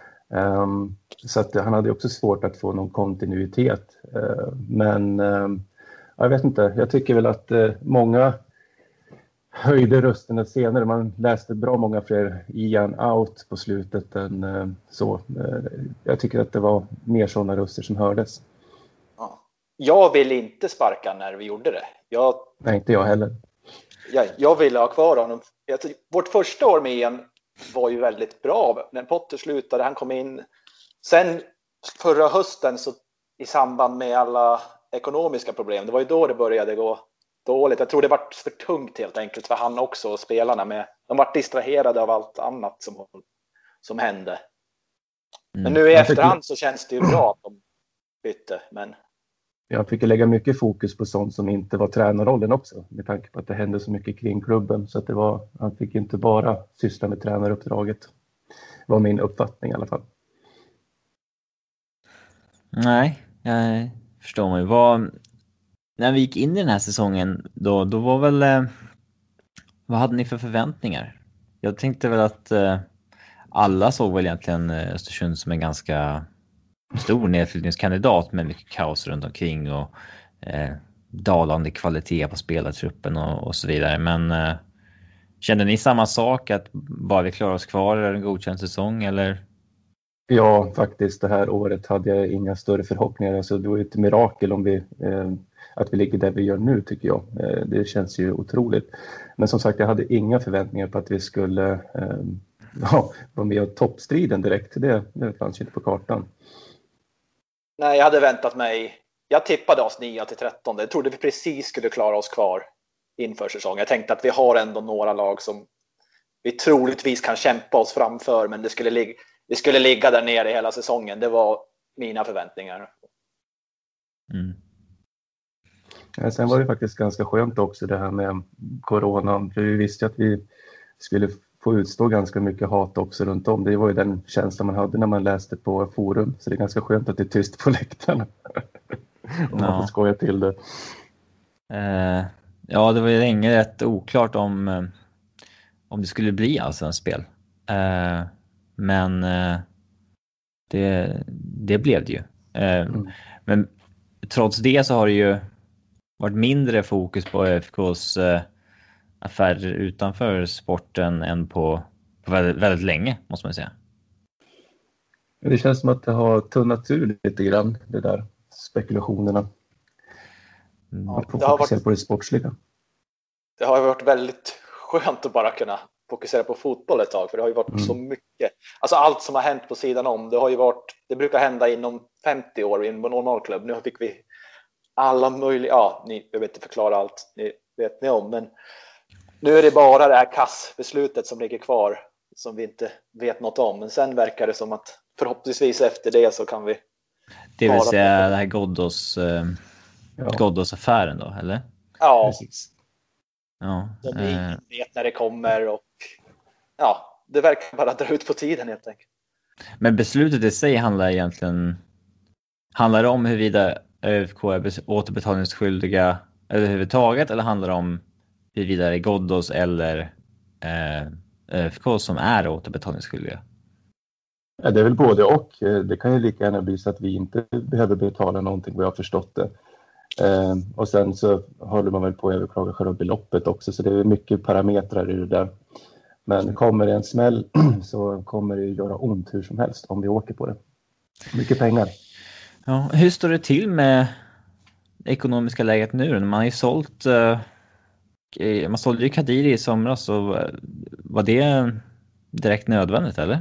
Så att han hade också svårt att få någon kontinuitet. Men jag vet inte, jag tycker väl att många höjde rösterna senare. Man läste bra många fler Ian out på slutet än så. Jag tycker att det var mer sådana röster som hördes. Ja. Jag vill inte sparka när vi gjorde det. Jag... Nej, inte jag heller. Jag, jag ville ha kvar honom. Jag, vårt första år med Ian var ju väldigt bra. När Potter slutade, han kom in. Sen förra hösten så i samband med alla ekonomiska problem, det var ju då det började gå dåligt. Jag tror det var för tungt helt enkelt för han också och spelarna med. De var distraherade av allt annat som, som hände. Mm. Men nu i efterhand så känns det ju bra att de bytte. Men... Jag fick lägga mycket fokus på sånt som inte var tränarrollen också. Med tanke på att det hände så mycket kring klubben. Så att det var, han fick inte bara syssla med tränaruppdraget. Det var min uppfattning i alla fall. Nej, jag förstår mig. Vad... När vi gick in i den här säsongen, då, då var väl... Eh, vad hade ni för förväntningar? Jag tänkte väl att eh, alla såg väl egentligen Östersund som en ganska stor nedflyttningskandidat med mycket kaos runt omkring och eh, dalande kvalitet på spelartruppen och, och så vidare. Men eh, kände ni samma sak, att bara vi klarar oss kvar är en godkänd säsong, eller? Ja, faktiskt det här året hade jag inga större förhoppningar. Alltså, det var ett mirakel om vi... Eh, att vi ligger där vi gör nu, tycker jag. Det känns ju otroligt. Men som sagt, jag hade inga förväntningar på att vi skulle eh, ja, vara med och toppstriden direkt. Det, det fanns ju inte på kartan. Nej, jag hade väntat mig... Jag tippade oss nio till tretton. Jag trodde vi precis skulle klara oss kvar inför säsongen. Jag tänkte att vi har ändå några lag som vi troligtvis kan kämpa oss framför, men det skulle ligga, det skulle ligga där nere hela säsongen. Det var mina förväntningar. Mm. Ja, sen var det faktiskt ganska skönt också det här med corona. För vi visste att vi skulle få utstå ganska mycket hat också runt om. Det var ju den känslan man hade när man läste på forum. Så det är ganska skönt att det är tyst på läktarna. Om man får skoja till det. Uh, ja, det var ju länge rätt oklart om, uh, om det skulle bli alltså en spel. Uh, men uh, det, det blev det ju. Uh, mm. Men trots det så har det ju varit mindre fokus på Ö F K:s uh, affärer utanför sporten än på, på väldigt, väldigt länge, måste man säga. Det känns som att det har tunnat ur lite grann, det där spekulationerna. Man får fokusera varit, på det sportsliga. Det har varit väldigt skönt att bara kunna fokusera på fotboll ett tag, för det har ju varit mm. så mycket. Alltså allt som har hänt på sidan om, det har ju varit, det brukar hända inom femtio år i en normalklubb. Nu fick vi alla möjliga, ja, ni, jag vet inte förklara allt, ni vet ni om, men nu är det bara det här kassbeslutet som ligger kvar som vi inte vet något om. Men sen verkar det som att förhoppningsvis efter det så kan vi... Det vill säga det här Ghoddos, eh, ja. Ghoddos-affären då, eller? Ja. Precis. Ja. Som vi eh. vet när det kommer och ja, det verkar bara dra ut på tiden helt enkelt. Men beslutet i sig handlar egentligen... Handlar det om huruvida Ö F K är återbetalningsskyldiga överhuvudtaget, eller handlar det om huruvida det är Ghoddos eller eh, Ö F K som är återbetalningsskyldiga? Ja, det är väl både och. Det kan ju lika gärna bli så att vi inte behöver betala någonting, vad jag har förstått det. Eh, och sen så håller man väl på att överklaga själva beloppet också, så det är mycket parametrar i det där. Men kommer det en smäll så kommer det göra ont hur som helst om vi åker på det. Mycket pengar. Ja, hur står det till med ekonomiska läget nu? Man har ju sålt, eh, man sålde ju Kadiri i somras, så var det direkt nödvändigt eller?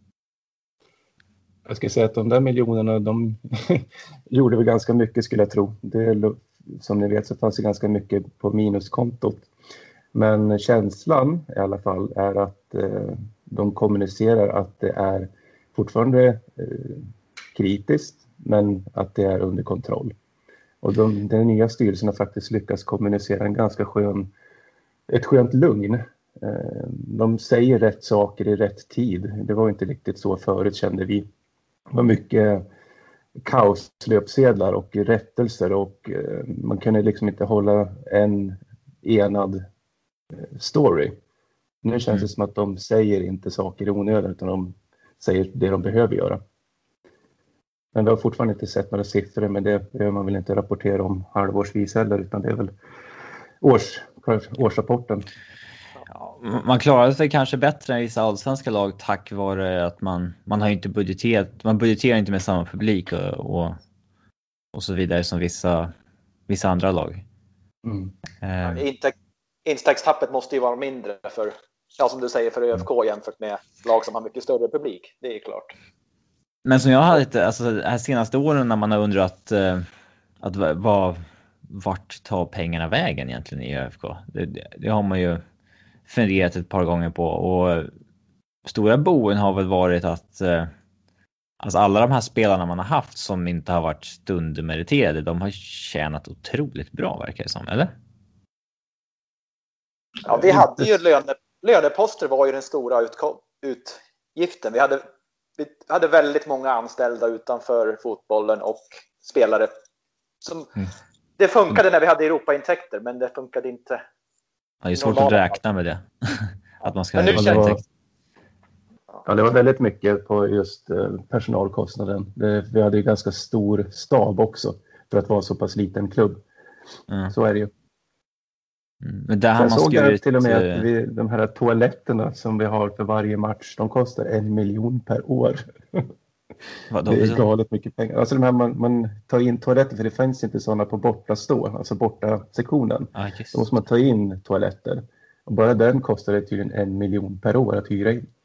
Jag ska säga att de där miljonerna, de gjorde väl ganska mycket skulle jag tro. Det, som ni vet så fanns det ganska mycket på minuskontot. Men känslan i alla fall är att eh, de kommunicerar att det är fortfarande eh, kritiskt, men att det är under kontroll. Och de, den nya styrelsen har faktiskt lyckats kommunicera en ganska skön, ett skönt lugn. Eh, de säger rätt saker i rätt tid. Det var inte riktigt så förut, kände vi. Det var mycket kaoslöpsedlar och rättelser, och eh, man kunde liksom inte hålla en enad story. Nu känns det som att de säger inte saker i onödan, utan de säger det de behöver göra. Men vi har fortfarande inte sett några siffror, men det behöver man väl inte rapportera om halvårsvis heller, utan det är väl års, årsrapporten. Ja, man klarar sig kanske bättre än vissa allsvenska lag tack vare att man, man har inte budgeterat, man budgeterar inte med samma publik och, och, och så vidare som vissa, vissa andra lag. Mm. Eh. Inte Intäktstappet måste ju vara mindre för, ja, som du säger, för ÖFK jämfört med lag som har mycket större publik. Det är klart. Men som jag har lite, alltså de här senaste åren när man har undrat eh, att vad, vart tar pengarna vägen egentligen i ÖFK? Det, det, det har man ju funderat ett par gånger på, och stora boen har väl varit att eh, alltså alla de här spelarna man har haft som inte har varit stundmeriterade, de har tjänat otroligt bra, verkar det som, eller? Ja, vi hade ju löne, löneposter var ju den stora utko- utgiften. Vi hade, vi hade väldigt många anställda utanför fotbollen och spelare. Som, mm. Det funkade när vi hade Europaintäkter, men det funkade inte. Ja, det är svårt att räkna med det. Att man ska ha Europaintäkter. Ja, det var väldigt mycket på just personalkostnaden. Det, vi hade ju ganska stor stab också för att vara så pass liten klubb. Mm. Så är det ju. Mm. Men där har jag man såg skurit... till och med att vi, de här toaletterna som vi har för varje match, de kostar en miljon per år. Vadå? Det är galet mycket pengar. Alltså de här, man, man tar in toaletter, för det finns inte sådana på borta stå, alltså borta sektionen. Ah, då måste man ta in toaletter. Och bara den kostar det tydligen en miljon per år att hyra in.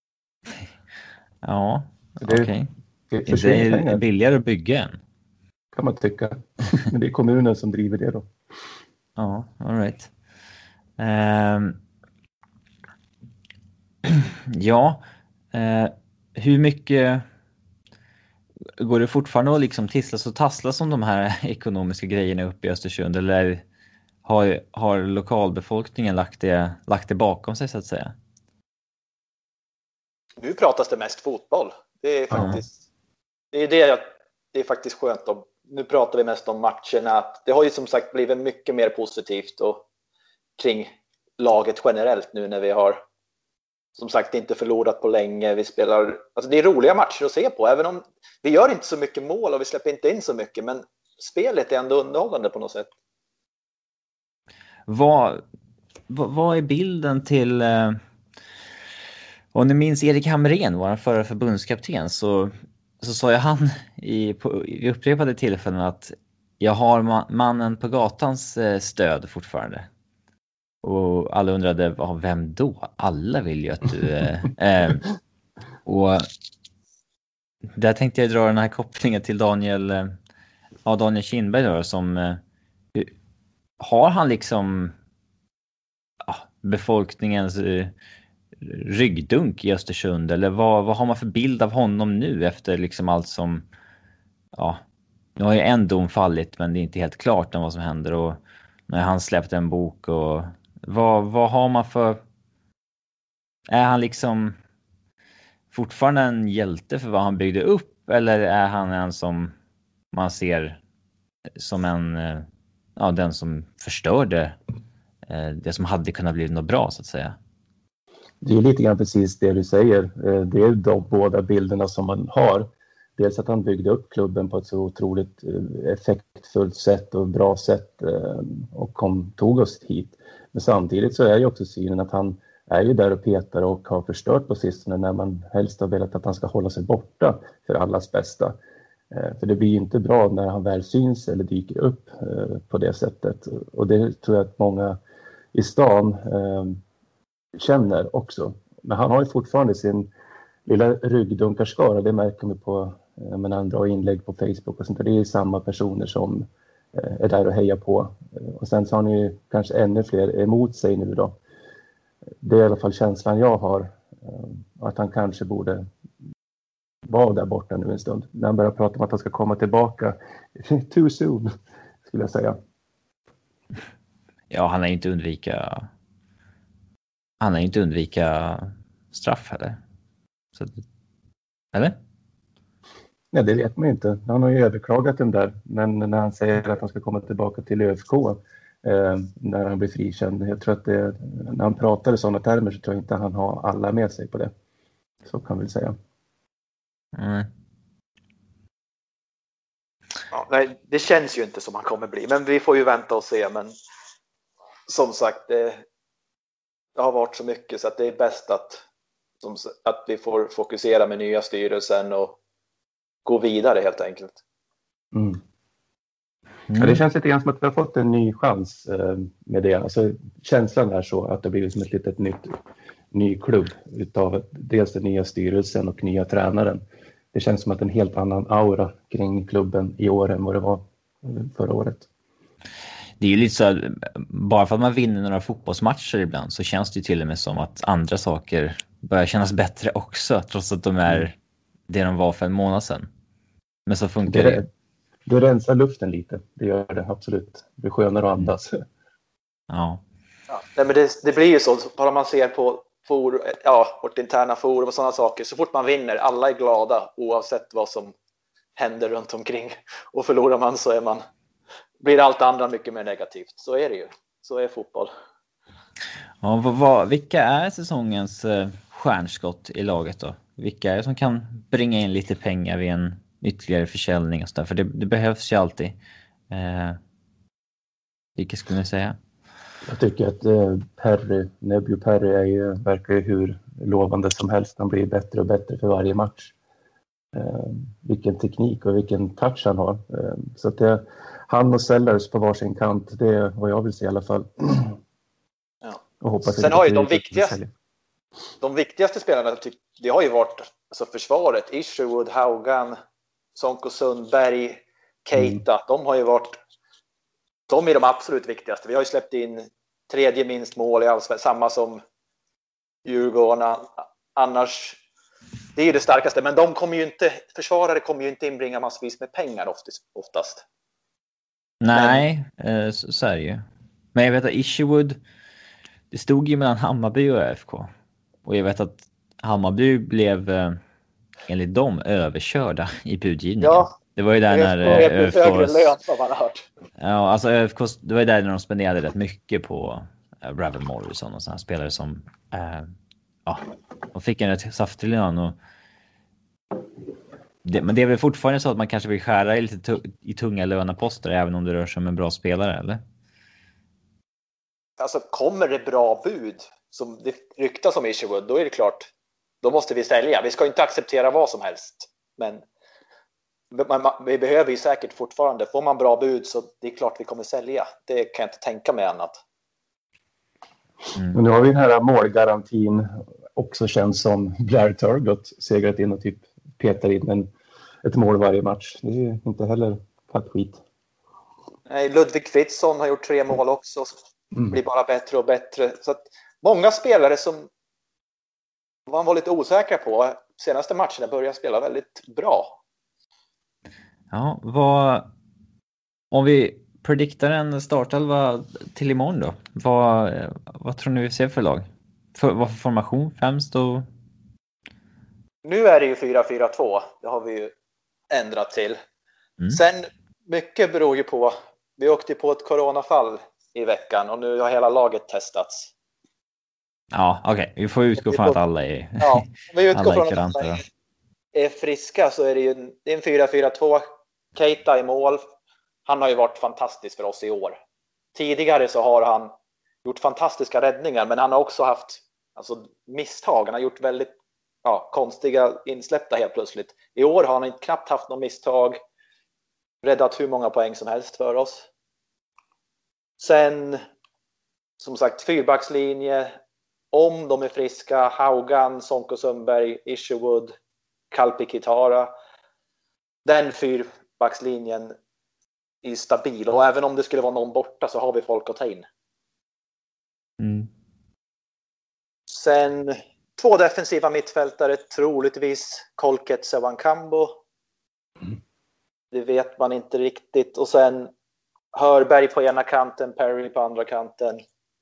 Ja, okej. Okay. Det, det, det är pengar. Billigare att bygga än. Kan man tycka. Men det är kommunen som driver det då. Ja, all right. Um, ja, uh, hur mycket går det fortfarande att liksom tisslas och tasslas om de här ekonomiska grejerna uppe i Östersund, eller har, har lokalbefolkningen lagt det, lagt det bakom sig så att säga? Nu pratas det mest fotboll. Det är faktiskt, mm. det är det, det är faktiskt skönt. Om, nu pratar vi mest om matcherna. Det har ju som sagt blivit mycket mer positivt och kring laget generellt nu när vi har som sagt inte förlorat på länge. Vi spelar, alltså det är roliga matcher att se på, även om vi gör inte så mycket mål och vi släpper inte in så mycket, men spelet är ändå underhållande på något sätt. Vad, vad, vad är bilden till eh, om ni minns Erik Hamrén, vår förra förbundskapten, så, så sa jag han i, på, i upprepade tillfällen att jag har ma- mannen på gatans eh, stöd fortfarande. Och alla undrade, vem då? Alla vill ju att du... Eh, eh, och där tänkte jag dra den här kopplingen till Daniel, eh, ja, Daniel Kindberg då, som... Eh, har han liksom ja, befolkningens eh, ryggdunk i Östersund? Eller vad, vad har man för bild av honom nu efter liksom allt som... Ja, nu har ju en dom fallit, men det är inte helt klart om vad som händer. Och när han släppte en bok och... Vad, vad har man för... Är han liksom fortfarande en hjälte för vad han byggde upp? Eller är han en som man ser som en... Ja, den som förstörde det som hade kunnat bli något bra, så att säga? Det är lite grann precis det du säger. Det är de båda bilderna som man har. dels att han byggde upp klubben på ett så otroligt effektfullt sätt och bra sätt och kom, tog oss hit. Men samtidigt så är ju också synen att han är ju där och petar och har förstört på sistone när man helst har velat att han ska hålla sig borta för allas bästa. För det blir ju inte bra när han väl syns eller dyker upp på det sättet. Och det tror jag att många i stan känner också. Men han har ju fortfarande sin lilla ryggdunkarskara, det märker man på när han drar inlägg på Facebook och sånt där. Det är ju samma personer som är där och hejar på. Och sen så har ni ju kanske ännu fler emot sig nu då. Det är i alla fall känslan jag har, att han kanske borde vara där borta nu en stund. När han börjar prata om att han ska komma tillbaka too soon, skulle jag säga. Ja, han har ju inte undvika han har ju inte undvika straff heller. Så, eller? Nej, det vet man inte. Han har ju överklagat den där. Men när han säger att han ska komma tillbaka till ÖFK eh, när han blir frikänd. Jag tror att det, när han pratar i sådana termer så tror jag inte han har alla med sig på det. Så kan vi säga. Mm. Ja, nej, det känns ju inte som han kommer bli. Men vi får ju vänta och se. Men som sagt, det, det har varit så mycket så att det är bäst att, som, att vi får fokusera med nya styrelsen och gå vidare helt enkelt. Mm. Mm. Ja, det känns lite grann som att vi har fått en ny chans eh, med det. Alltså, känslan är så att det blir som ett litet nytt ny klubb utav dels den nya styrelsen och nya tränaren. Det känns som att en helt annan aura kring klubben i år än vad det var förra året. Det är ju lite så här, bara för att man vinner några fotbollsmatcher ibland så känns det ju till och med som att andra saker börjar kännas bättre också, trots att de är mm. det de var för en månad sedan. Men så funkar det. Det, det rensar luften lite, det gör det absolut. Det blir skönare att andas. Mm. Ja. Ja, nej, men det, det blir ju så, bara man ser på for, ja, vårt interna forum och sådana saker. Så fort man vinner, alla är glada oavsett vad som händer runt omkring. Och förlorar man så är man, blir allt andra mycket mer negativt. Så är det ju. Så är fotboll. Ja, vad, vad, vilka är säsongens eh, stjärnskott i laget då? Vilka är det som kan bringa in lite pengar vid en ytterligare försäljning och så där? För det, det behövs ju alltid. Eh, vilka skulle ni säga? Jag tycker att eh, Perry, Nebio Perry är ju, verkar ju hur lovande som helst. Han blir bättre och bättre för varje match. Eh, vilken teknik och vilken touch han har. Eh, så att det, han och Sellers på varsin kant, det är vad jag vill se i alla fall. Ja. Och hoppas Sen har ju de viktigaste, de viktigaste spelarna, det har ju varit alltså försvaret. Isherwood, Haugan, Sonko Sundberg, Keita. Mm. De har ju varit, de är de absolut viktigaste. Vi har ju släppt in tredje minst mål i allsvenskan, samma som Djurgården. Annars, det är ju det starkaste. Men de kommer ju inte, försvarare kommer ju inte inbringa massvis med pengar oftast. Nej, men, så, så är det ju. Men jag vet att Isherwood, det stod ju mellan Hammarby och ÖFK. Och jag vet att Hammarby blev enligt dem överkörda i budgivningen. Ja. Det var ju där när ÖFK... högre lön som man har hört. Ja, alltså ÖFK, det var ju där när de spenderade rätt mycket på äh, Ravel Morrison och sådana spelare som... Äh, ja, de fick en rätt saftig lön och... Det, men det är väl fortfarande så att man kanske vill skära i lite tu- i tunga lönaposter även om det rör sig om en bra spelare, eller? Alltså, kommer det bra bud som det ryktas om Isherwood, då är det klart, då måste vi sälja. Vi ska inte acceptera vad som helst, men... vi behöver ju säkert fortfarande, får man bra bud så det är klart vi kommer sälja. Det kan jag inte tänka mig annat. Mm. Och nu har vi den här målgarantin också, känns som Blair Turgott segrat in och typ petar in en, ett mål varje match. Det är inte heller fatt skit. Nej, Ludvig Fritzson har gjort tre mål också. Mm. Blir bara bättre och bättre. Så att många spelare som man var lite osäkra på senaste matcherna börjar spela väldigt bra. Ja, vad, om vi prediktar en startelva till imorgon då, vad, vad tror ni vi ser för lag? För, vad för formation främst då? Nu är det ju fyra fyra två, det har vi ju ändrat till. Mm. Sen, mycket beror ju på, vi åkte på ett coronafall i veckan och nu har hela laget testats. Ja, okej, okay. Vi får utgå från att alla är, ja, vi utgår alla från är att alla är, är friska så är det ju en, det är en fyra fyra två. Keita i mål. Han har ju varit fantastisk för oss i år. Tidigare så har han gjort fantastiska räddningar, men han har också haft alltså, misstag. Han har gjort väldigt ja, konstiga insläppta helt plötsligt. I år har han inte knappt haft någon misstag. Räddat hur många poäng som helst för oss. Sen, som sagt, fyrbackslinje. Om de är friska, Haugan, Sonko Sundberg, Isherwood, Kalpi Kitara. Den fyrbackslinjen är stabil. Och även om det skulle vara någon borta så har vi folk att ta in. Mm. Sen två defensiva mittfältare, troligtvis Kolket Sewankambo. Mm. Det vet man inte riktigt. Och sen Hörberg på ena kanten, Perry på andra kanten.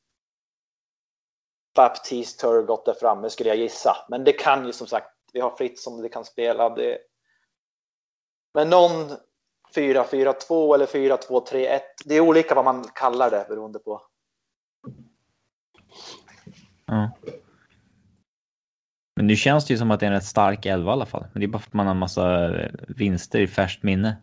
Baptiste Turgott där framme skulle jag gissa. Men det kan ju som sagt, vi har fritt som det kan spela. Det... Men någon fyra fyra två eller fyra två tre ett. Det är olika vad man kallar det beroende på. Ja. Men nu känns det ju som att det är en rätt stark elva i alla fall. Men det är bara för att man har en massa vinster i färskt minne.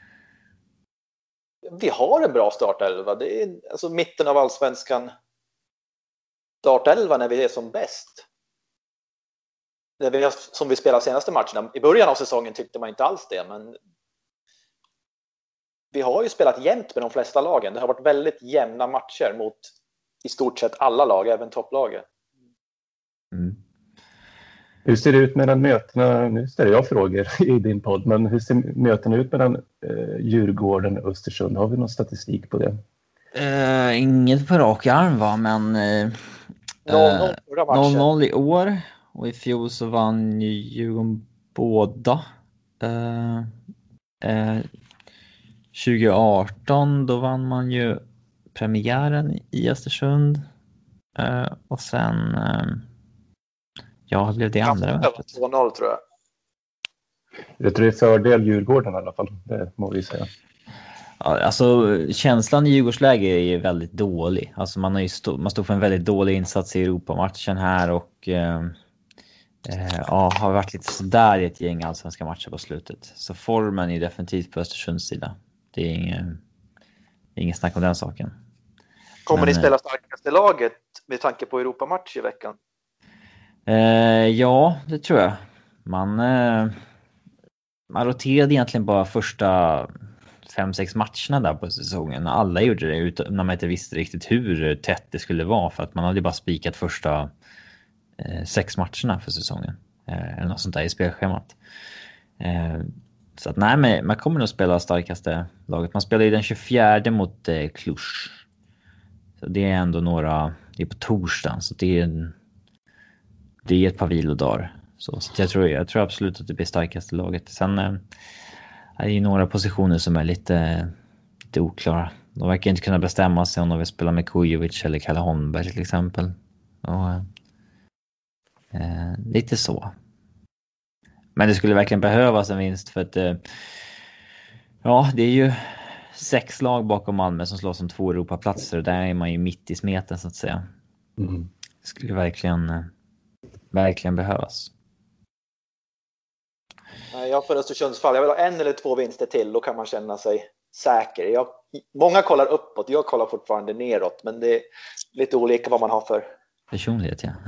Vi har en bra startelva. Det är alltså mitten av allsvenskan. Startelva när vi är som bäst. När vi, som vi spelade senaste matcherna. I början av säsongen tyckte man inte alls det. Men vi har ju spelat jämnt med de flesta lagen. Det har varit väldigt jämna matcher mot i stort sett alla lag, även topplagen. Mm. Hur ser det ut mellan mötena? Nu ställer jag frågor i din podd, men hur ser mötena ut mellan eh, Djurgården och Östersund? Har vi någon statistik på det? Uh, inget på rak arm va, men uh, noll noll i år och i fjol så vann ju Djurgården båda. Uh, uh, tjugo arton då vann man ju premiären i Östersund uh, och sen uh, ja, det blev det andra. två noll tror jag. Jag tror det är fördel Djurgården i alla fall, det må vi säga. Ja, alltså känslan i Djurgårdsläge är väldigt dålig. Alltså man har ju stå, man står för en väldigt dålig insats i Europamatchen här och eh, eh, ja, har varit lite sådär i ett gäng allsvenska matcher på slutet. Så formen är definitivt på Östersunds sida. Det är ingen, ingen snack om den saken. Kommer Men, ni spela starkaste laget med tanke på Europamatch i veckan? Eh, ja, det tror jag. Man, eh, man roterade egentligen bara första fem sex matcherna där på säsongen. Alla gjorde det utan när man inte visste riktigt hur tätt det skulle vara. För att man hade bara spikat första eh, sex matcherna för säsongen. Eh, eller något sånt där i spelschemat. Eh, så att nej, men man kommer nog spela starkaste laget. Man spelar ju den tjugofjärde mot eh, Cluj. Så det är ändå några, det är på torsdagen. Så det är en Det är ett par vilodagar. Så, så jag, tror, jag tror absolut att det blir starkaste laget. Sen äh, är det ju några positioner som är lite, lite oklara. De verkar inte kunna bestämma sig om de vill spela med Kujovic eller Kalle Holmberg till exempel. Och, äh, lite så. Men det skulle verkligen behövas en vinst för att äh, ja, det är ju sex lag bakom Malmö som slåss om två Europaplatser. Där är man ju mitt i smeten så att säga. Mm. Det skulle verkligen... Äh, verkligen behövas. Jag för Östersunds fall, jag vill ha en eller två vinster till, då kan man känna sig säker. Jag, många kollar uppåt, jag kollar fortfarande neråt, men det är lite olika vad man har för personlighet, ja.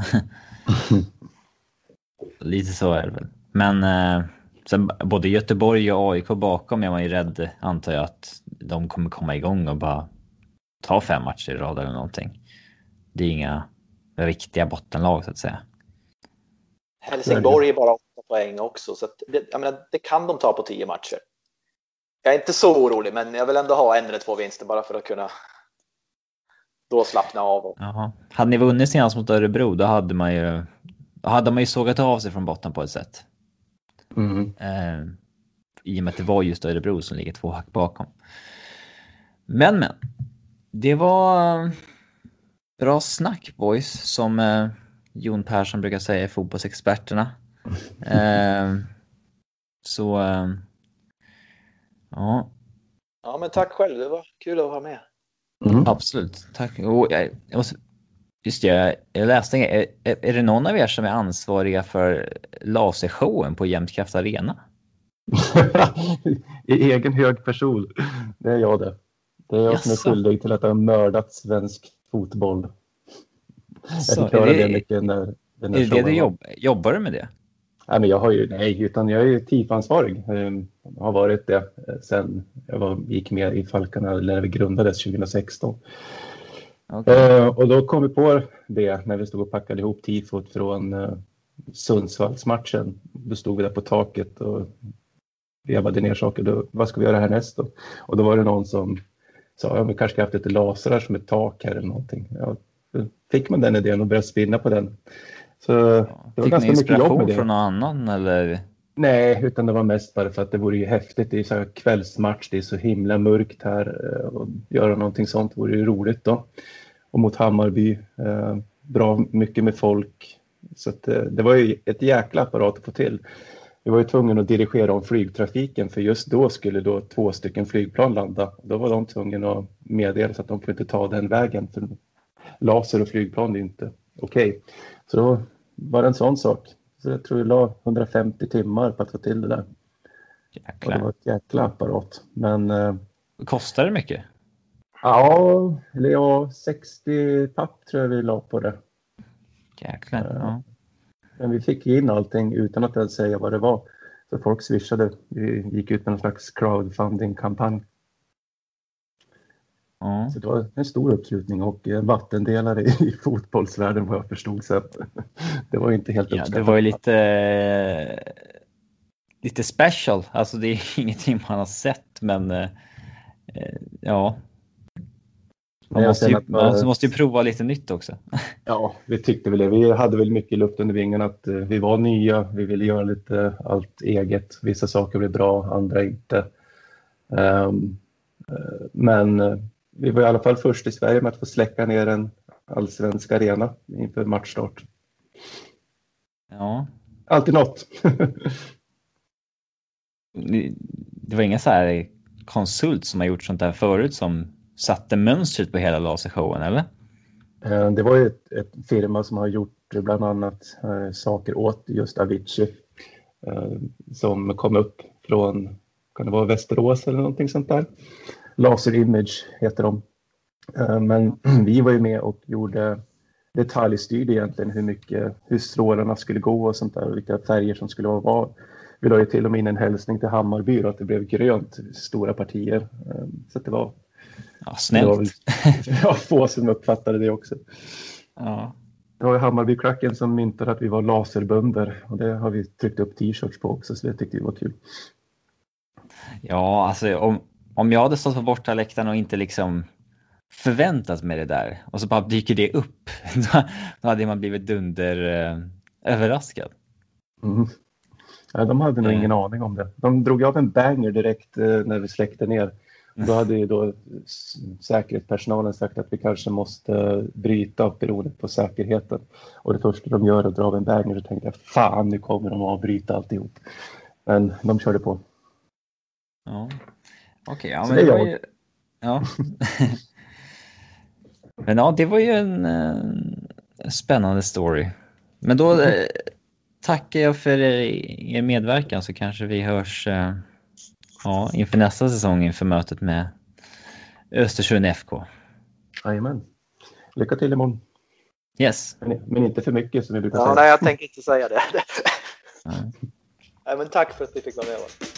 Lite så är det väl. Men eh, sen, både Göteborg och A I K bakom är man ju rädd, antar jag, att de kommer komma igång och bara ta fem matcher i rad eller någonting. Det är inga riktiga bottenlag så att säga. Helsingborg är bara åtta poäng också, så att det, jag menar, det kan de ta på tio matcher. Jag är inte så orolig, men jag vill ändå ha en eller två vinster bara för att kunna då slappna av. Och... Jaha. Hade ni vunnit senast mot Örebro, då hade man ju då hade man ju sågat av sig från botten på ett sätt. Mm. Eh, I och med att det var just Örebro som ligger två hack bakom. Men men, det var bra snack boys, som eh, Jon Persson brukar säga, fotbollsexperterna. Eh, så eh, ja. Ja, men tack själv, det var kul att vara med. Mm. Absolut, tack. Och jag måste Just det, jag läste, är, är det någon av er som är ansvariga för lasershowen på Jämtkraft Arena? I egen hög person. Det är jag det. Det är jag Jaså. som är skyldig till att ha mördat svensk fotboll. Jag förklarade det, det mycket när, när är det du jobb, jobbar du med det? Nej, men jag har ju, nej, utan jag är ju T I F-ansvarig. Jag har varit det sen jag var, gick med i Falkarna när vi grundades tjugohundrasexton. Okay. Uh, och då kom vi på det när vi stod och packade ihop tifot från uh, Sundsvallsmatchen. Då stod vi där på taket och vevade ner saker. Då, vad ska vi göra härnäst då? Och då var det någon som sa, ja, vi kanske ska haft lite lasrar som ett tak här eller någonting. Ja, fick man den idén och började spinna på den. Så det var fick ganska mycket jobb med det. Från någon annan eller? Nej, utan det var mest bara för att det vore ju häftigt. Det är så här kvällsmatch, det är så himla mörkt här. Och göra någonting sånt vore ju roligt då. Och mot Hammarby, eh, bra mycket med folk. Så att, eh, det var ju ett jäkla apparat att få till. Vi var ju tvungna att dirigera om flygtrafiken, för just då skulle då två stycken flygplan landa. Då var de tvungna att meddela så att de får inte ta den vägen, för laser och flygplan är inte okej. Okay. Så då var det en sån sak. Så jag tror vi la hundrafemtio timmar på att få till det där. Jäklar. Och det var ett jäkla apparat. Men, eh, kostar det mycket? Ja, eller ja, sextio papp tror jag vi la på det. Jäklar, ja. Men vi fick in allting utan att ens säga vad det var. Så folk swishade. Vi gick ut med en slags crowdfunding-kampanj. Ja. Så det var en stor uppslutning och en vattendelare i fotbollsvärlden vad jag förstod. Så att det var inte helt uppskattat. Ja, det var ju lite, lite special. Alltså det är ingenting man har sett, men eh, ja. Man måste, ju, man måste ju prova lite nytt också. Ja, vi tyckte väl det. Vi hade väl mycket luft under vingarna att vi var nya. Vi ville göra lite allt eget. Vissa saker blev bra, andra inte. Um, men vi var i alla fall först i Sverige med att få släcka ner en allsvensk arena inför matchstart. Ja. Alltid något. Det var inga så här konsult som har gjort sånt där förut som satte mönstret på hela lasershowen, eller? Det var ju ett, ett firma som har gjort bland annat äh, saker åt just Avicii äh, som kom upp från, kan det vara Västerås eller någonting sånt där. Laser Image heter de. Äh, men vi var ju med och gjorde detaljstyrde egentligen hur mycket, hur strålarna skulle gå och sånt där och vilka färger som skulle vara var. Vi la ju till och med in en hälsning till Hammarby att det blev grönt, stora partier. Äh, så att det var Ja, snällt. Det var väl, ja, få som uppfattade det också. Ja. Det var ju Hammarbyklacken som myntade att vi var laserbönder. Och det har vi tryckt upp t-shirts på också, så det tyckte vi var kul. Ja, alltså om, om jag hade stått på borta läktaren och inte liksom förväntat mig det där. Och så bara dyker det upp. Då, då hade man blivit dunder eh, överraskad. Mm. Ja, de hade nog mm. ingen aning om det. De drog av en banger direkt eh, när vi släckte ner. Då hade ju då säkerhetspersonalen sagt att vi kanske måste bryta upp beroende på säkerheten. Och det första de gör är att dra av en banger, och tänkte jag, fan, nu kommer de att bryta alltihop. Men de körde på. Ja, okej. Okay, ja, men det, det var ju... Ja. Men ja, det var ju en uh, spännande story. Men då uh, tackar jag för er medverkan, så kanske vi hörs... Uh... Ja, inför nästa säsong, inför mötet med Östersund F K. Jajamän. Lycka till imorgon. Yes. Men, men inte för mycket som vi brukar ja, säga. Nej, jag tänker inte säga det. Ja. Nej, men tack för att vi fick vara med.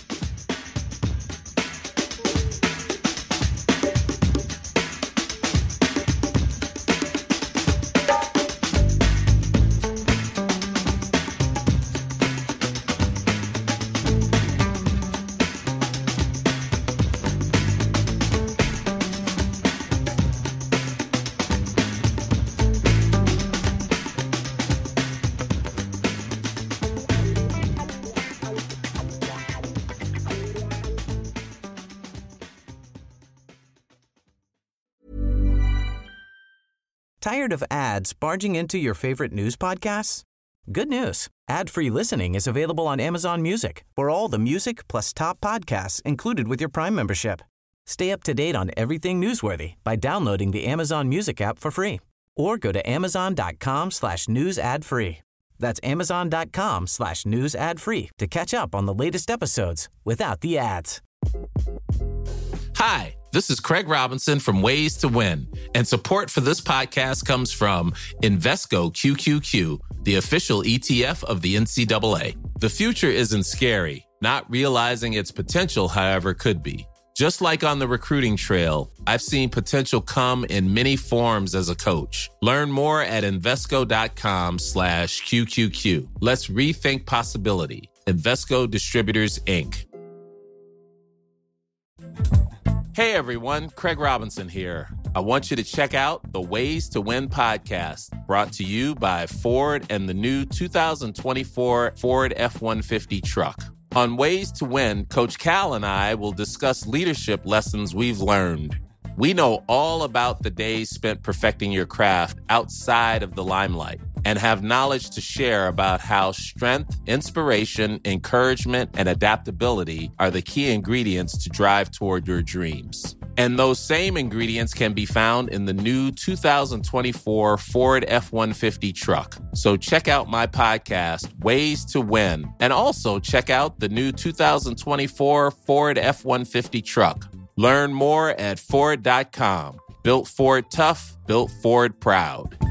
Tired of ads barging into your favorite news podcasts? Good news. Ad-free listening is available on Amazon Music for all the music plus top podcasts included with your Prime membership. Stay up to date on everything newsworthy by downloading the Amazon Music app for free or go to amazon.com slash news ad free. That's amazon.com slash news ad free to catch up on the latest episodes without the ads. Hi, this is Craig Robinson from Ways to Win, and support for this podcast comes from Invesco Q Q Q, the official E T F of the N C double A. The future isn't scary. Not realizing its potential, however, could be. Just like on the recruiting trail, I've seen potential come in many forms as a coach. Learn more at Invesco.com slash QQQ. Let's rethink possibility. Invesco Distributors, Incorporated. Hey everyone, Craig Robinson here. I want you to check out the Ways to Win podcast, brought to you by Ford and the new two thousand twenty-four Ford F one fifty truck. On Ways to Win, Coach Cal and I will discuss leadership lessons we've learned. We know all about the days spent perfecting your craft outside of the limelight and have knowledge to share about how strength, inspiration, encouragement, and adaptability are the key ingredients to drive toward your dreams. And those same ingredients can be found in the new two thousand twenty-four Ford F one fifty truck. So check out my podcast, Ways to Win, and also check out the new two thousand twenty-four Ford F one fifty truck. Learn more at Ford dot com. Built Ford tough, built Ford proud.